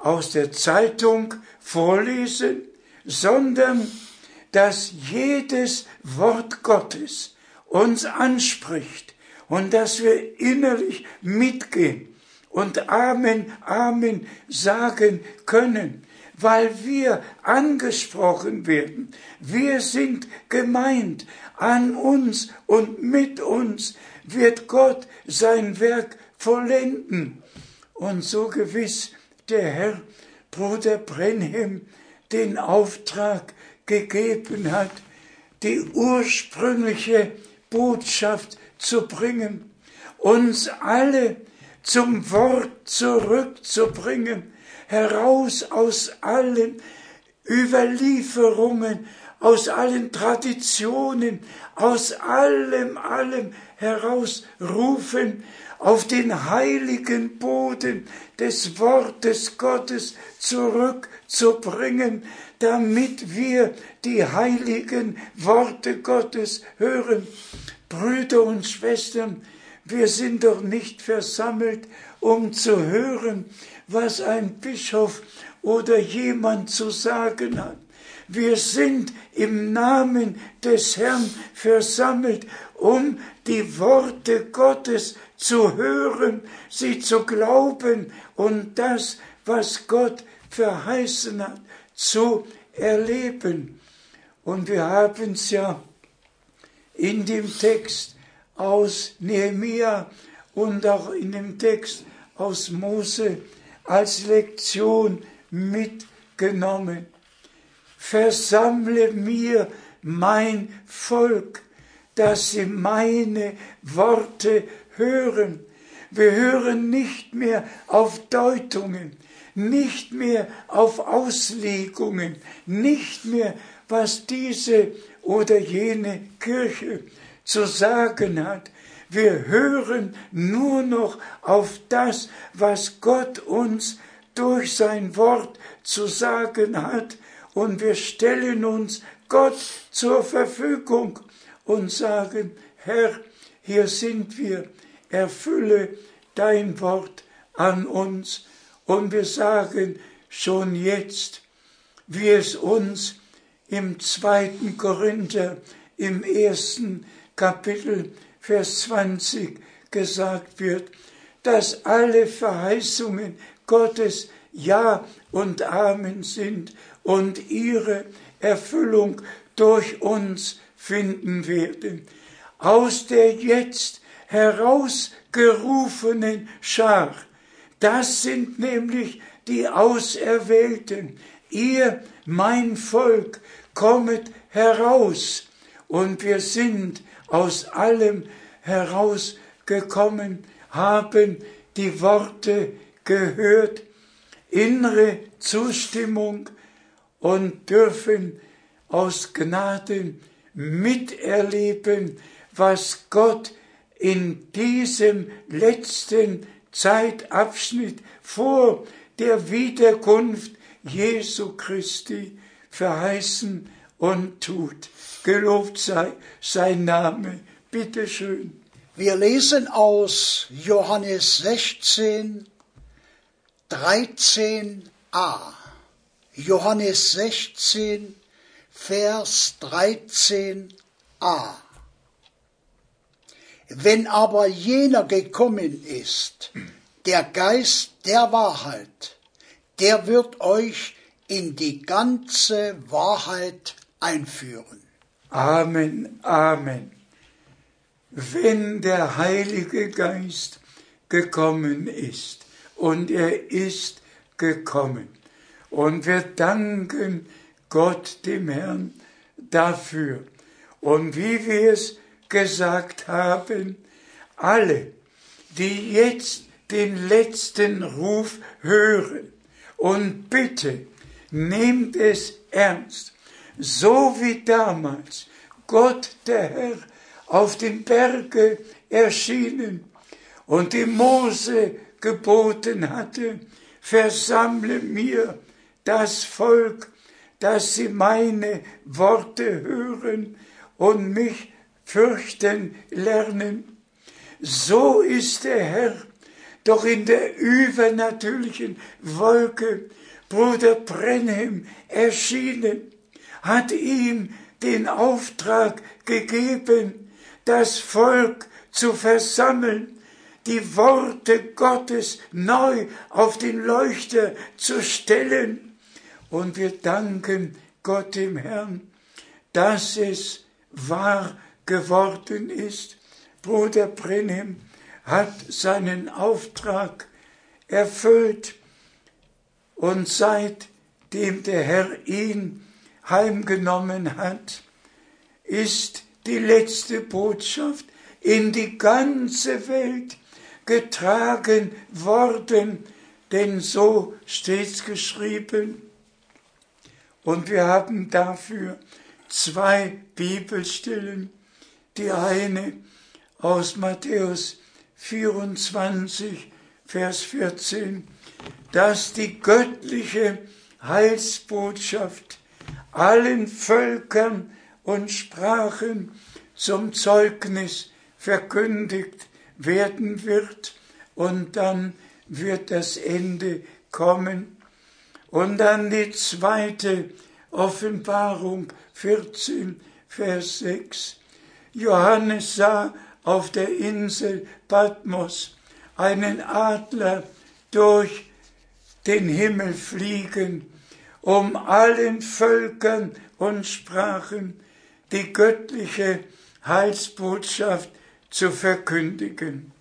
aus der Zeitung vorlesen, sondern dass jedes Wort Gottes uns anspricht und dass wir innerlich mitgehen und Amen, Amen sagen können, weil wir angesprochen werden. Wir sind gemeint. An uns und mit uns wird Gott sein Werk vollenden. Und so gewiss der Herr Bruder Brenhem den Auftrag gegeben hat, die ursprüngliche Botschaft zu bringen, uns alle zum Wort zurückzubringen, heraus aus allen Überlieferungen, aus allen Traditionen, aus allem herausrufen, auf den heiligen Boden des Wortes Gottes zurückzubringen, damit wir die heiligen Worte Gottes hören. Brüder und Schwestern, wir sind doch nicht versammelt, um zu hören, was ein Bischof oder jemand zu sagen hat. Wir sind im Namen des Herrn versammelt, um die Worte Gottes zu hören, sie zu glauben und das, was Gott verheißen hat, zu erleben. Und wir haben es ja in dem Text aus Nehemia und auch in dem Text aus Mose als Lektion mitgenommen. Versammle mir mein Volk, dass sie meine Worte hören. Wir hören nicht mehr auf Deutungen, nicht mehr auf Auslegungen, nicht mehr, was diese oder jene Kirche zu sagen hat. Wir hören nur noch auf das, was Gott uns durch sein Wort zu sagen hat, und wir stellen uns Gott zur Verfügung und sagen, Herr, hier sind wir, erfülle dein Wort an uns. Und wir sagen schon jetzt, wie es uns im 2. Korinther, im 1. Kapitel, Vers 20 gesagt wird, dass alle Verheißungen Gottes Ja und Amen sind und ihre Erfüllung durch uns finden werden. Aus der jetzt herausgerufenen Schar, das sind nämlich die Auserwählten. Ihr, mein Volk, kommet heraus. Und wir sind aus allem herausgekommen, haben die Worte gehört, innere Zustimmung und dürfen aus Gnaden miterleben, was Gott in diesem letzten Zeitabschnitt vor der Wiederkunft Jesu Christi verheißen und tut. Gelobt sei sein Name. Bitte schön. Wir lesen aus Johannes 16, 13a. Johannes 16, Vers 13a. Wenn aber jener gekommen ist, der Geist der Wahrheit, der wird euch in die ganze Wahrheit einführen. Amen, Amen. Wenn der Heilige Geist gekommen ist, und er ist gekommen, und wir danken Gott, dem Herrn, dafür. Und wie wir es gesagt haben, alle, die jetzt den letzten Ruf hören, und bitte, nehmt es ernst, so wie damals Gott, der Herr, auf dem Berge erschienen und dem Mose geboten hatte, versammle mir das Volk, dass sie meine Worte hören und mich fürchten lernen. So ist der Herr Doch in der übernatürlichen Wolke Bruder Branham erschienen, hat ihm den Auftrag gegeben, das Volk zu versammeln, die Worte Gottes neu auf den Leuchter zu stellen. Und wir danken Gott dem Herrn, dass es wahr geworden ist. Bruder Branham hat seinen Auftrag erfüllt und seitdem der Herr ihn heimgenommen hat, ist die letzte Botschaft in die ganze Welt getragen worden, denn so steht's geschrieben. Und wir haben dafür 2 Bibelstellen, die eine aus Matthäus 24, Vers 14, dass die göttliche Heilsbotschaft allen Völkern und Sprachen zum Zeugnis verkündigt werden wird und dann wird das Ende kommen. Und dann die zweite Offenbarung 14, Vers 6. Johannes sah auf der Insel Patmos einen Adler durch den Himmel fliegen, um allen Völkern und Sprachen die göttliche Heilsbotschaft zu verkündigen.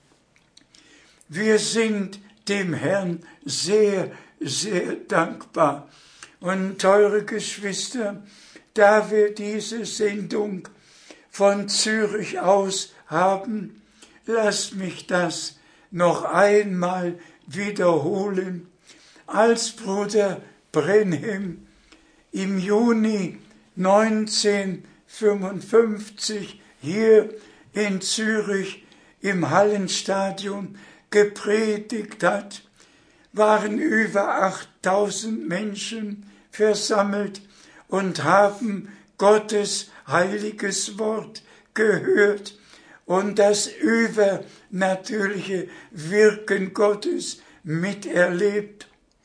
Wir sind dem Herrn sehr, sehr dankbar. Und teure Geschwister, da wir diese Sendung von Zürich aus haben, lasst mich das noch einmal wiederholen. Als Bruder Branham im Juni 1955 hier in Zürich im Hallenstadion gepredigt hat, waren über 8000 Menschen versammelt und haben Gottes heiliges Wort gehört und das übernatürliche Wirken Gottes miterlebt.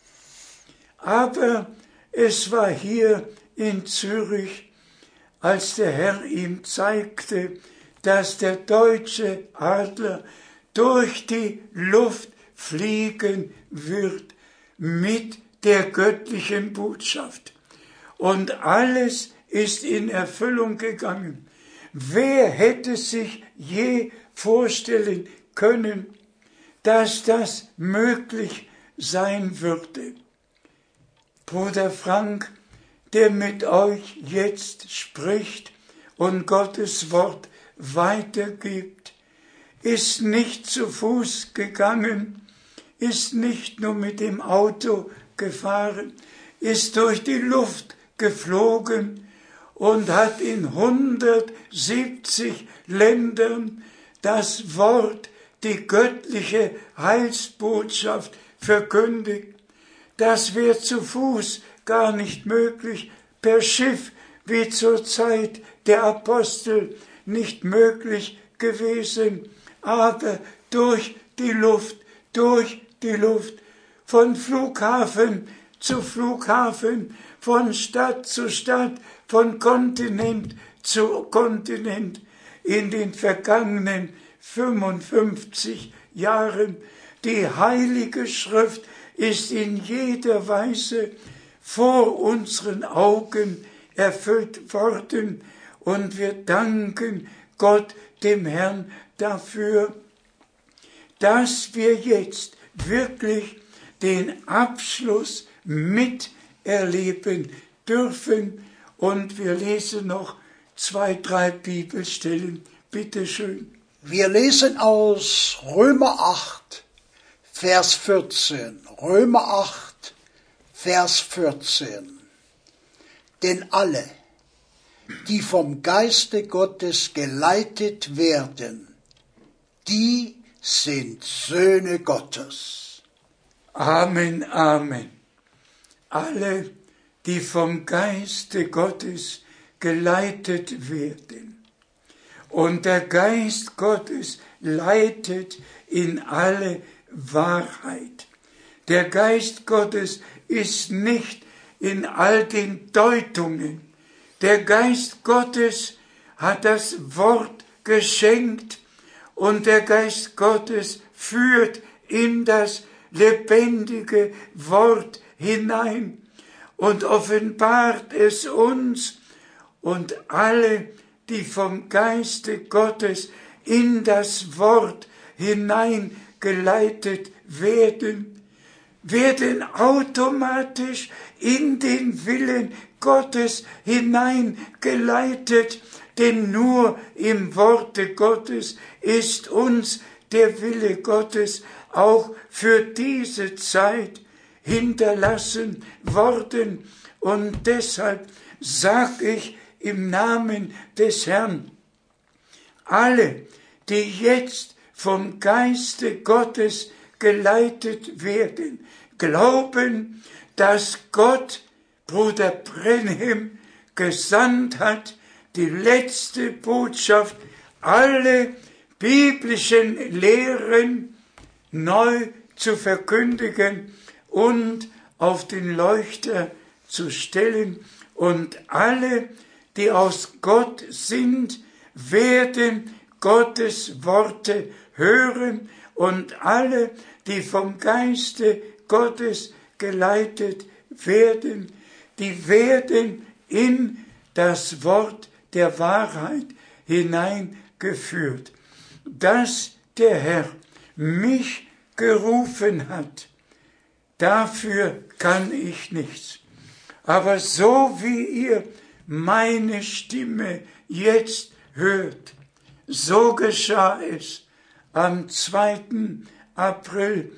Aber es war hier in Zürich, als der Herr ihm zeigte, dass der deutsche Adler durch die Luft fliegen wird mit der göttlichen Botschaft. Und alles ist in Erfüllung gegangen. Wer hätte sich je vorstellen können, dass das möglich sein würde? Bruder Frank, der mit euch jetzt spricht und Gottes Wort weitergibt, ist nicht zu Fuß gegangen, ist nicht nur mit dem Auto gefahren, ist durch die Luft geflogen und hat in 170 Ländern das Wort, die göttliche Heilsbotschaft verkündigt. Das wäre zu Fuß gar nicht möglich, per Schiff wie zur Zeit der Apostel nicht möglich gewesen, aber durch die Luft, von Flughafen zu Flughafen, von Stadt zu Stadt, von Kontinent zu Kontinent, in den vergangenen 55 Jahren. Die Heilige Schrift ist in jeder Weise vor unseren Augen erfüllt worden und wir danken Gott, dem Herrn, dafür, dass wir jetzt wirklich den Abschluss miterleben dürfen. Und wir lesen noch 2, 3 Bibelstellen. Bitte schön. Wir lesen aus Römer 8, Vers 14. Römer 8, Vers 14. Denn alle, die vom Geiste Gottes geleitet werden, die sind Söhne Gottes. Amen, Amen. Alle, die vom Geiste Gottes geleitet werden. Und der Geist Gottes leitet in alle Wahrheit. Der Geist Gottes ist nicht in all den Deutungen. Der Geist Gottes hat das Wort geschenkt und der Geist Gottes führt in das lebendige Wort hinein und offenbart es uns, und alle, die vom Geiste Gottes in das Wort hineingeleitet werden, werden automatisch in den Willen Gottes hineingeleitet, denn nur im Worte Gottes ist uns der Wille Gottes auch für diese Zeit hinterlassen worden. Und deshalb sag ich im Namen des Herrn, alle, die jetzt vom Geiste Gottes geleitet werden, glauben, dass Gott Bruder Branham gesandt hat, die letzte Botschaft, alle biblischen Lehren neu zu verkündigen und auf den Leuchter zu stellen. Und alle, die aus Gott sind, werden Gottes Worte hören, und alle, die vom Geiste Gottes geleitet werden, die werden in das Wort der Wahrheit hineingeführt. Dass der Herr mich gerufen hat, dafür kann ich nichts. Aber so wie ihr meine Stimme jetzt hört, so geschah es am 2. April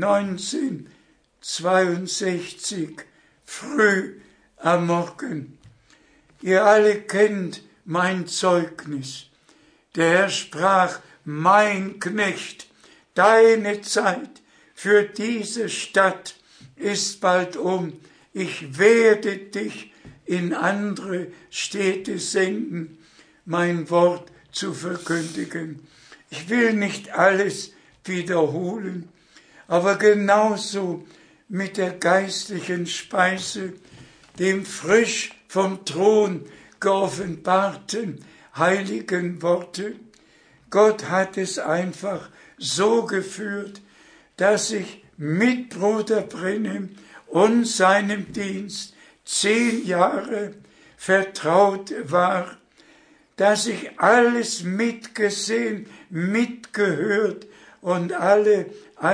1962, früh am Morgen. Ihr alle kennt mein Zeugnis. Der Herr sprach, mein Knecht, deine Zeit für diese Stadt ist bald um. Ich werde dich in andere Städte senden, mein Wort zu verkündigen. Ich will nicht alles wiederholen, aber genauso mit der geistlichen Speise, dem frisch vom Thron geoffenbarten heiligen Worte. Gott hat es einfach so geführt, dass ich mit Bruder Branham und seinem Dienst 10 Jahre vertraut war, dass ich alles mitgesehen, mitgehört und alle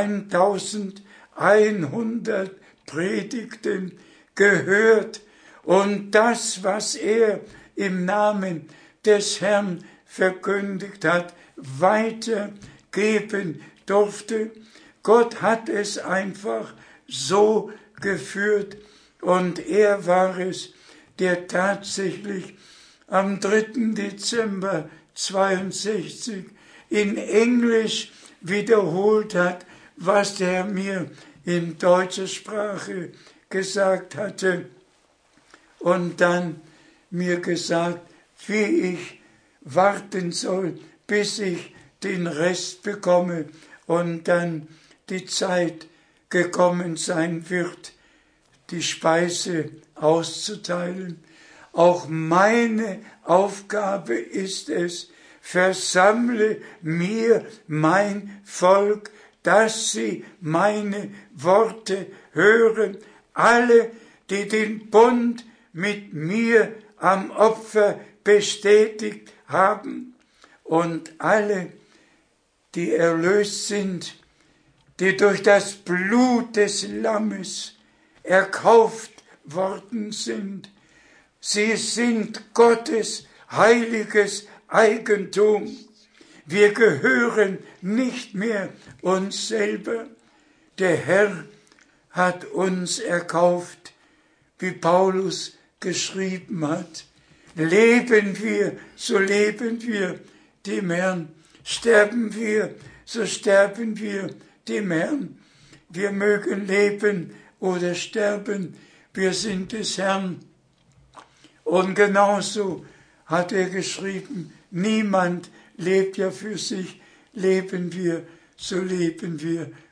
1100 Predigten gehört und das, was er im Namen des Herrn verkündigt hat, weitergeben durfte. Gott hat es einfach so geführt und er war es, der tatsächlich am 3. Dezember 62 in Englisch wiederholt hat, was der Herr mir in deutscher Sprache gesagt hatte und dann mir gesagt, wie ich warten soll, bis ich den Rest bekomme und dann die Zeit gekommen sein wird, die Speise auszuteilen. Auch meine Aufgabe ist es, versammle mir mein Volk, dass sie meine Worte hören, alle, die den Bund mit mir am Opfer bestätigt haben und alle, die erlöst sind, die durch das Blut des Lammes erkauft worden sind. Sie sind Gottes heiliges Eigentum. Wir gehören nicht mehr uns selber. Der Herr hat uns erkauft, wie Paulus geschrieben hat. Leben wir, so leben wir dem Herrn. Sterben wir, so sterben wir dem Herrn. Wir mögen leben oder sterben, wir sind des Herrn. Und genauso hat er geschrieben, niemand lebt ja für sich, leben wir, so leben wir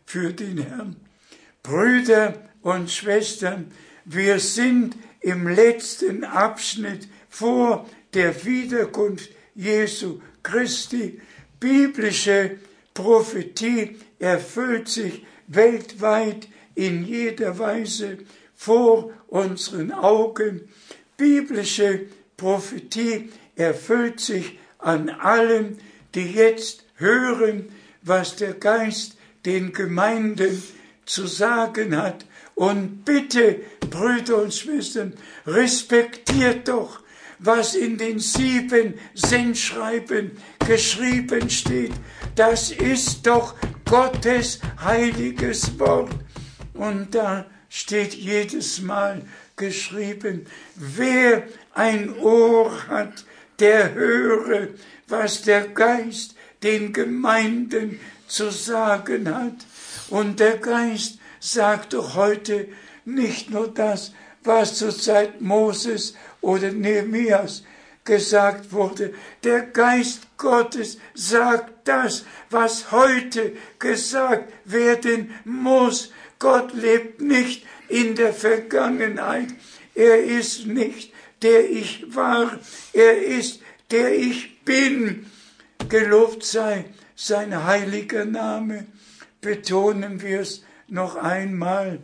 für den Herrn. Brüder und Schwestern, wir sind im letzten Abschnitt vor der Wiederkunft Jesu Christi. Biblische Prophetie erfüllt sich weltweit in jeder Weise vor unseren Augen. Biblische Prophetie erfüllt sich an allen, die jetzt hören, was der Geist den Gemeinden zu sagen hat. Und bitte, Brüder und Schwestern, respektiert doch, was in den 7 Sendschreiben geschrieben steht. Das ist doch Gottes heiliges Wort. Und da steht jedes Mal geschrieben, wer ein Ohr hat, der höre, was der Geist den Gemeinden zu sagen hat. Und der Geist sagt doch heute nicht nur das, was zur Zeit Moses oder Nehemias gesagt wurde. Der Geist Gottes sagt das, was heute gesagt werden muss. Gott lebt nicht in der Vergangenheit. Er ist nicht der ich war. Er ist der ich bin. Gelobt sei sein heiliger Name. Betonen wir es noch einmal.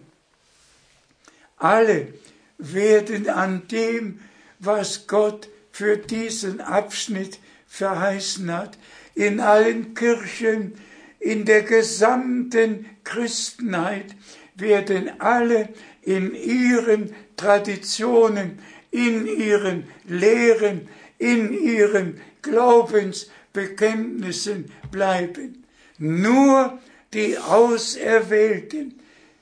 Alle werden an dem, was Gott für diesen Abschnitt verheißen hat, in allen Kirchen, in der gesamten Christenheit, werden alle in ihren Traditionen, in ihren Lehren, in ihren Glaubensbekenntnissen bleiben. Nur die Auserwählten.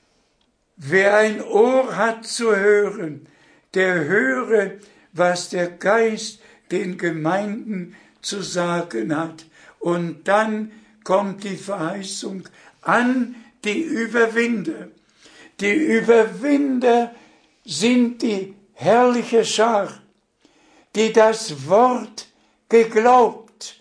Wer ein Ohr hat zu hören, der höre, was der Geist den Gemeinden zu sagen hat. Und dann kommt die Verheißung an die Überwinder. Die Überwinder sind die herrliche Schar, die das Wort geglaubt,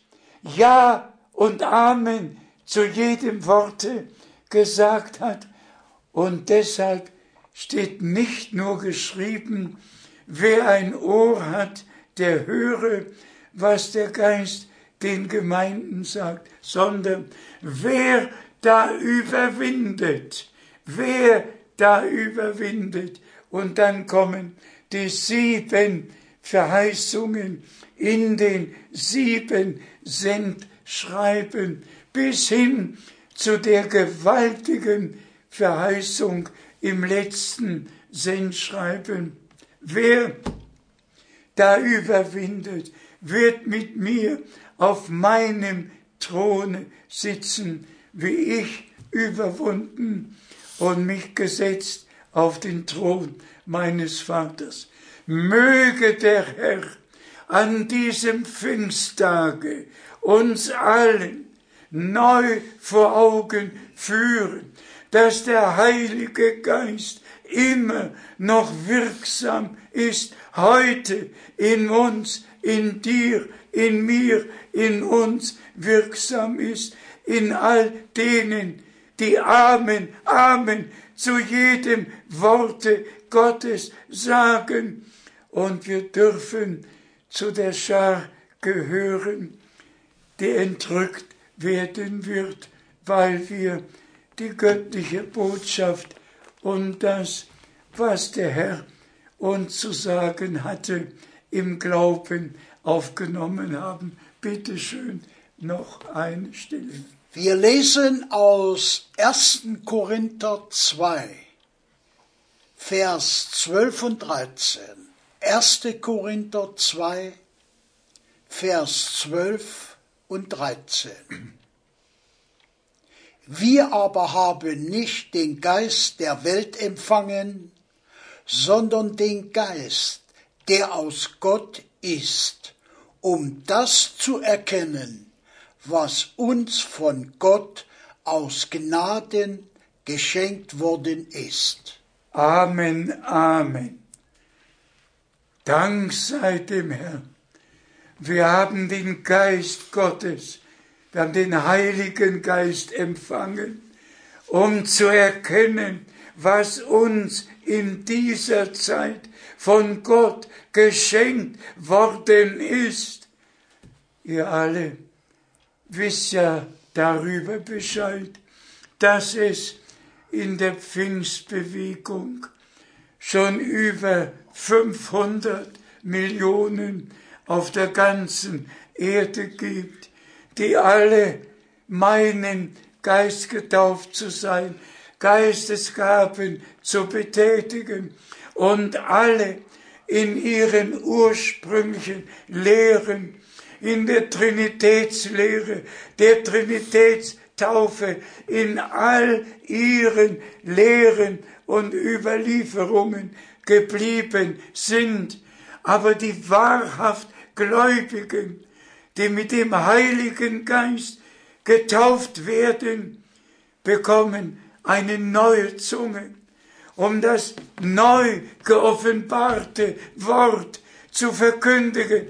Ja und Amen zu jedem Worte gesagt hat. Und deshalb steht nicht nur geschrieben, wer ein Ohr hat, der höre, was der Geist den Gemeinden sagt, sondern wer da überwindet, wer da überwindet. Und dann kommen die 7 Verheißungen in den 7 Sendschreiben bis hin zu der gewaltigen Verheißung im letzten Sendschreiben. Wer da überwindet, wird mit mir auf meinem Thron sitzen, wie ich überwunden und mich gesetzt auf den Thron meines Vaters. Möge der Herr an diesem Pfingsttage uns allen neu vor Augen führen, dass der Heilige Geist immer noch wirksam ist, heute in uns, in dir, in mir, in uns wirksam ist, in all denen, die Amen, Amen zu jedem Worte Gottes sagen. Und wir dürfen zu der Schar gehören, die entrückt werden wird, weil wir die göttliche Botschaft und das, was der Herr uns zu sagen hatte, im Glauben aufgenommen haben. Bitte schön, noch eine Stelle. Wir lesen aus 1. Korinther 2, Vers 12 und 13. 1. Korinther 2, Vers 12 und 13. Wir aber haben nicht den Geist der Welt empfangen, sondern den Geist, der aus Gott ist, um das zu erkennen, was uns von Gott aus Gnaden geschenkt worden ist. Amen, Amen. Dank sei dem Herrn. Wir haben den Geist Gottes, wir haben den Heiligen Geist empfangen um zu erkennen, was uns in dieser Zeit von Gott geschenkt worden ist. Ihr alle wisst ja darüber Bescheid, dass es in der Pfingstbewegung schon über 500 Millionen auf der ganzen Erde gibt, die alle meinen, geistgetauft zu sein, Geistesgaben zu betätigen und alle in ihren ursprünglichen Lehren, in der Trinitätslehre, der Trinitätstaufe, in all ihren Lehren und Überlieferungen geblieben sind. Aber die wahrhaft Gläubigen, die mit dem Heiligen Geist getauft werden, bekommen eine neue Zunge, um das neu geoffenbarte Wort zu verkündigen,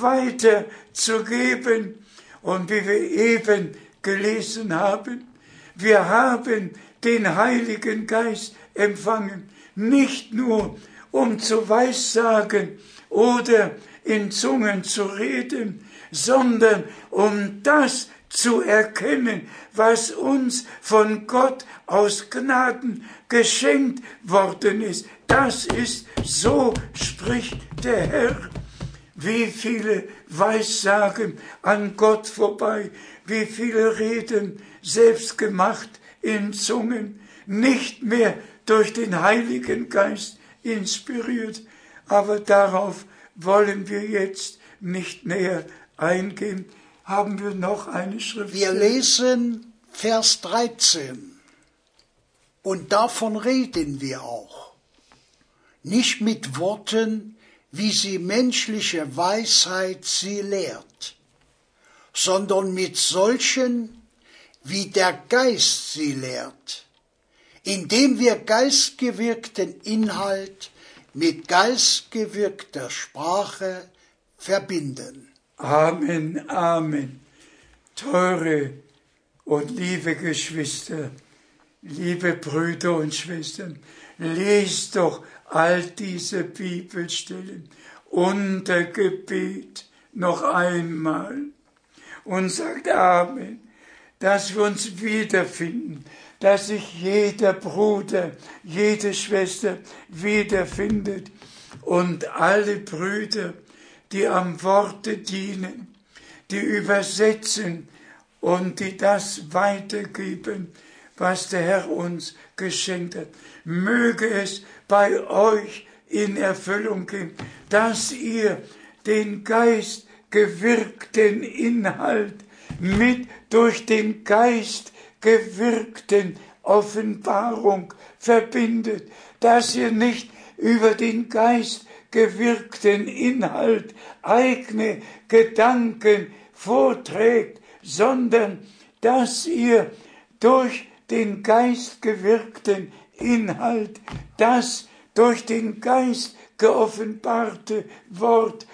weiterzugeben. Und wie wir eben gelesen haben, wir haben den Heiligen Geist empfangen, nicht nur um zu weissagen oder in Zungen zu reden, sondern um das zu erkennen, was uns von Gott aus Gnaden geschenkt worden ist. Das ist, so spricht der Herr. Wie viele Weissagen an Gott vorbei, wie viele Reden selbst gemacht in Zungen, nicht mehr durch den Heiligen Geist inspiriert. Aber darauf wollen wir jetzt nicht näher eingehen. Haben wir noch eine Schrift? Wir lesen Vers 13. Und davon reden wir auch. Nicht mit Worten, wie sie menschliche Weisheit sie lehrt, sondern mit solchen, wie der Geist sie lehrt, indem wir geistgewirkten Inhalt mit geistgewirkter Sprache verbinden. Amen, Amen. Teure und liebe Geschwister, liebe Brüder und Schwestern, lest doch all diese Bibelstellen unter Gebet noch einmal und sagt Amen, dass wir uns wiederfinden, dass sich jeder Bruder, jede Schwester wiederfindet und alle Brüder, die am Worte dienen, die übersetzen und die das weitergeben, was der Herr uns geschenkt hat. Möge es bei euch in Erfüllung gehen, dass ihr den Geist gewirkten Inhalt mit durch den Geist gewirkten Offenbarung verbindet, dass ihr nicht über den Geist gewirkten Inhalt eigene Gedanken vorträgt, sondern dass ihr durch den Geist gewirkten Inhalt das durch den Geist geoffenbarte Wort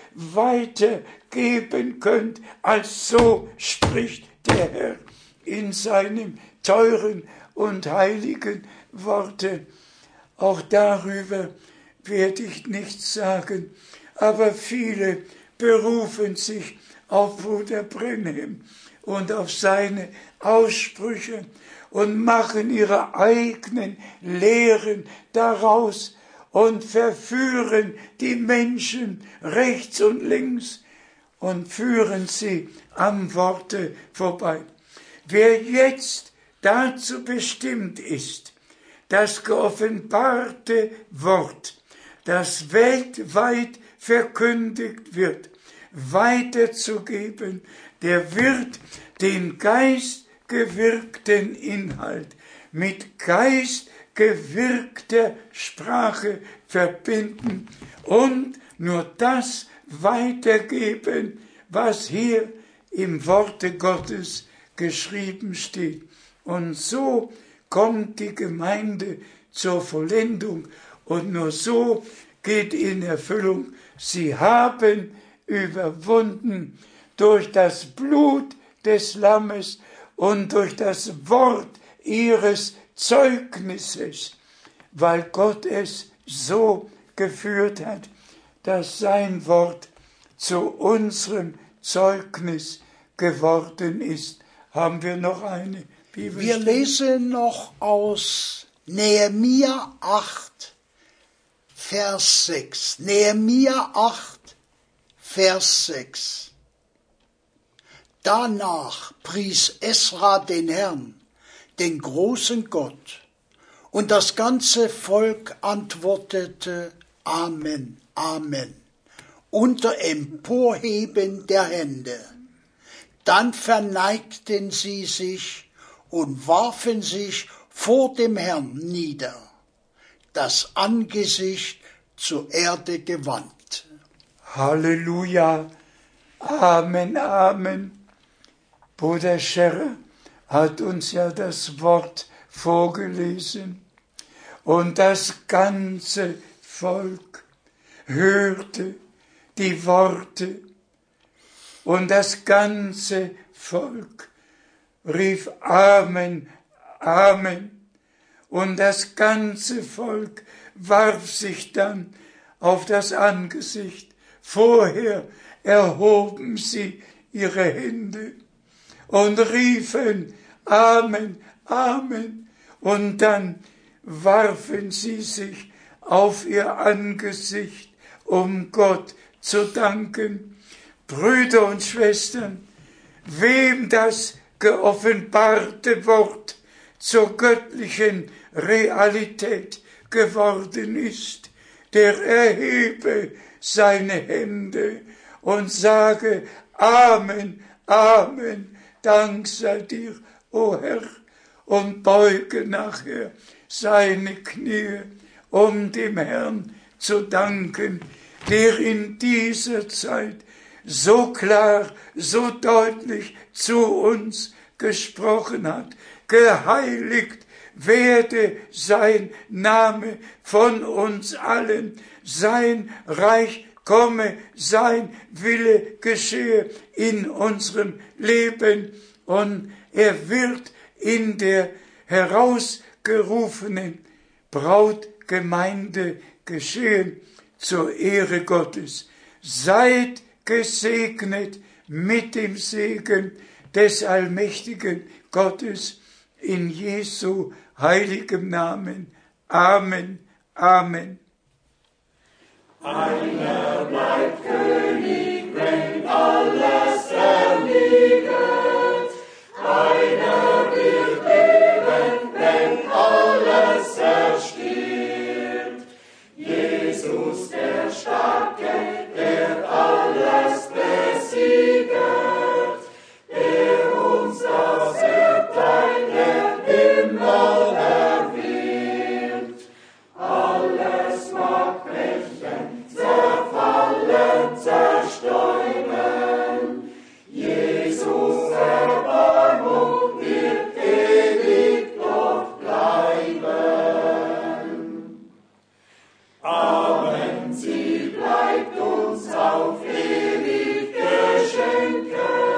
weitergeben könnt, als so spricht der Herr in seinem teuren und heiligen Worte. Auch darüber werde ich nichts sagen, aber viele berufen sich auf Bruder Branham und auf seine Aussprüche und machen ihre eigenen Lehren daraus und verführen die Menschen rechts und links und führen sie am Worte vorbei. Wer jetzt dazu bestimmt ist, das geoffenbarte Wort, das weltweit verkündigt wird, weiterzugeben, der wird den geistgewirkten Inhalt mit geistgewirkter Sprache verbinden und nur das weitergeben, was hier im Worte Gottes geschrieben steht. Und so kommt die Gemeinde zur Vollendung und nur so geht in Erfüllung. Sie haben überwunden durch das Blut des Lammes und durch das Wort ihres Zeugnisses, weil Gott es so geführt hat, dass sein Wort zu unserem Zeugnis geworden ist. Haben wir noch eine Bibelstelle? Wir lesen noch aus Nehemia 8, Vers 6. Nehemia 8, Vers 6. Danach pries Esra den Herrn, den großen Gott, und das ganze Volk antwortete Amen, Amen, unter Emporheben der Hände. Dann verneigten sie sich und warfen sich vor dem Herrn nieder, das Angesicht zur Erde gewandt. Halleluja, Amen, Amen. Bruder Scherrer hat uns ja das Wort vorgelesen und das ganze Volk hörte die Worte und das ganze Volk rief Amen, Amen. Und das ganze Volk warf sich dann auf das Angesicht. Vorher erhoben sie ihre Hände und riefen Amen, Amen. Und dann warfen sie sich auf ihr Angesicht, um Gott zu danken. Brüder und Schwestern, wem das geoffenbarte Wort zur göttlichen Realität geworden ist, der erhebe seine Hände und sage Amen, Amen, Dank sei dir, o Herr, und beuge nachher seine Knie, um dem Herrn zu danken, der in dieser Zeit so klar, so deutlich zu uns gesprochen hat. Geheiligt werde sein Name von uns allen, sein Reich komme, sein Wille geschehe in unserem Leben, und er wird in der herausgerufenen Brautgemeinde geschehen zur Ehre Gottes. Seid gesegnet mit dem Segen des allmächtigen Gottes in Jesu heiligem Namen. Amen, Amen. Einer bleibt König, wenn alles erliegt. Einer wird leben, wenn alles erstirbt. Jesus der Starke, der alles besiegt, der uns das Erbteil der Himmel erwirbt. Alles mag brechen, zerfallen, zerstäuben. Jesus Erbarmung wird ewig dort bleiben. Amen, sie bleibt uns auf ewig geschenket.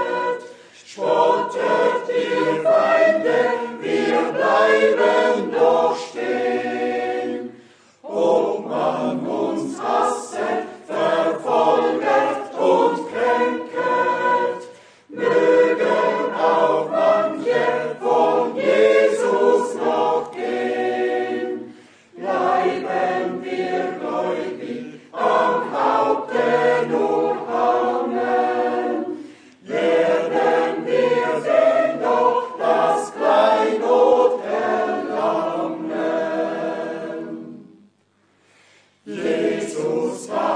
Spottet ihr Feinde, wir bleiben doch stehen. Ob man uns hasset, verfolget und kränket, mögen auch manche von Jesus noch gehen. Bleiben wir gläubig, am Haupte nur Amen. Werden wir sehen doch das Kleinod erlangen. Jesus war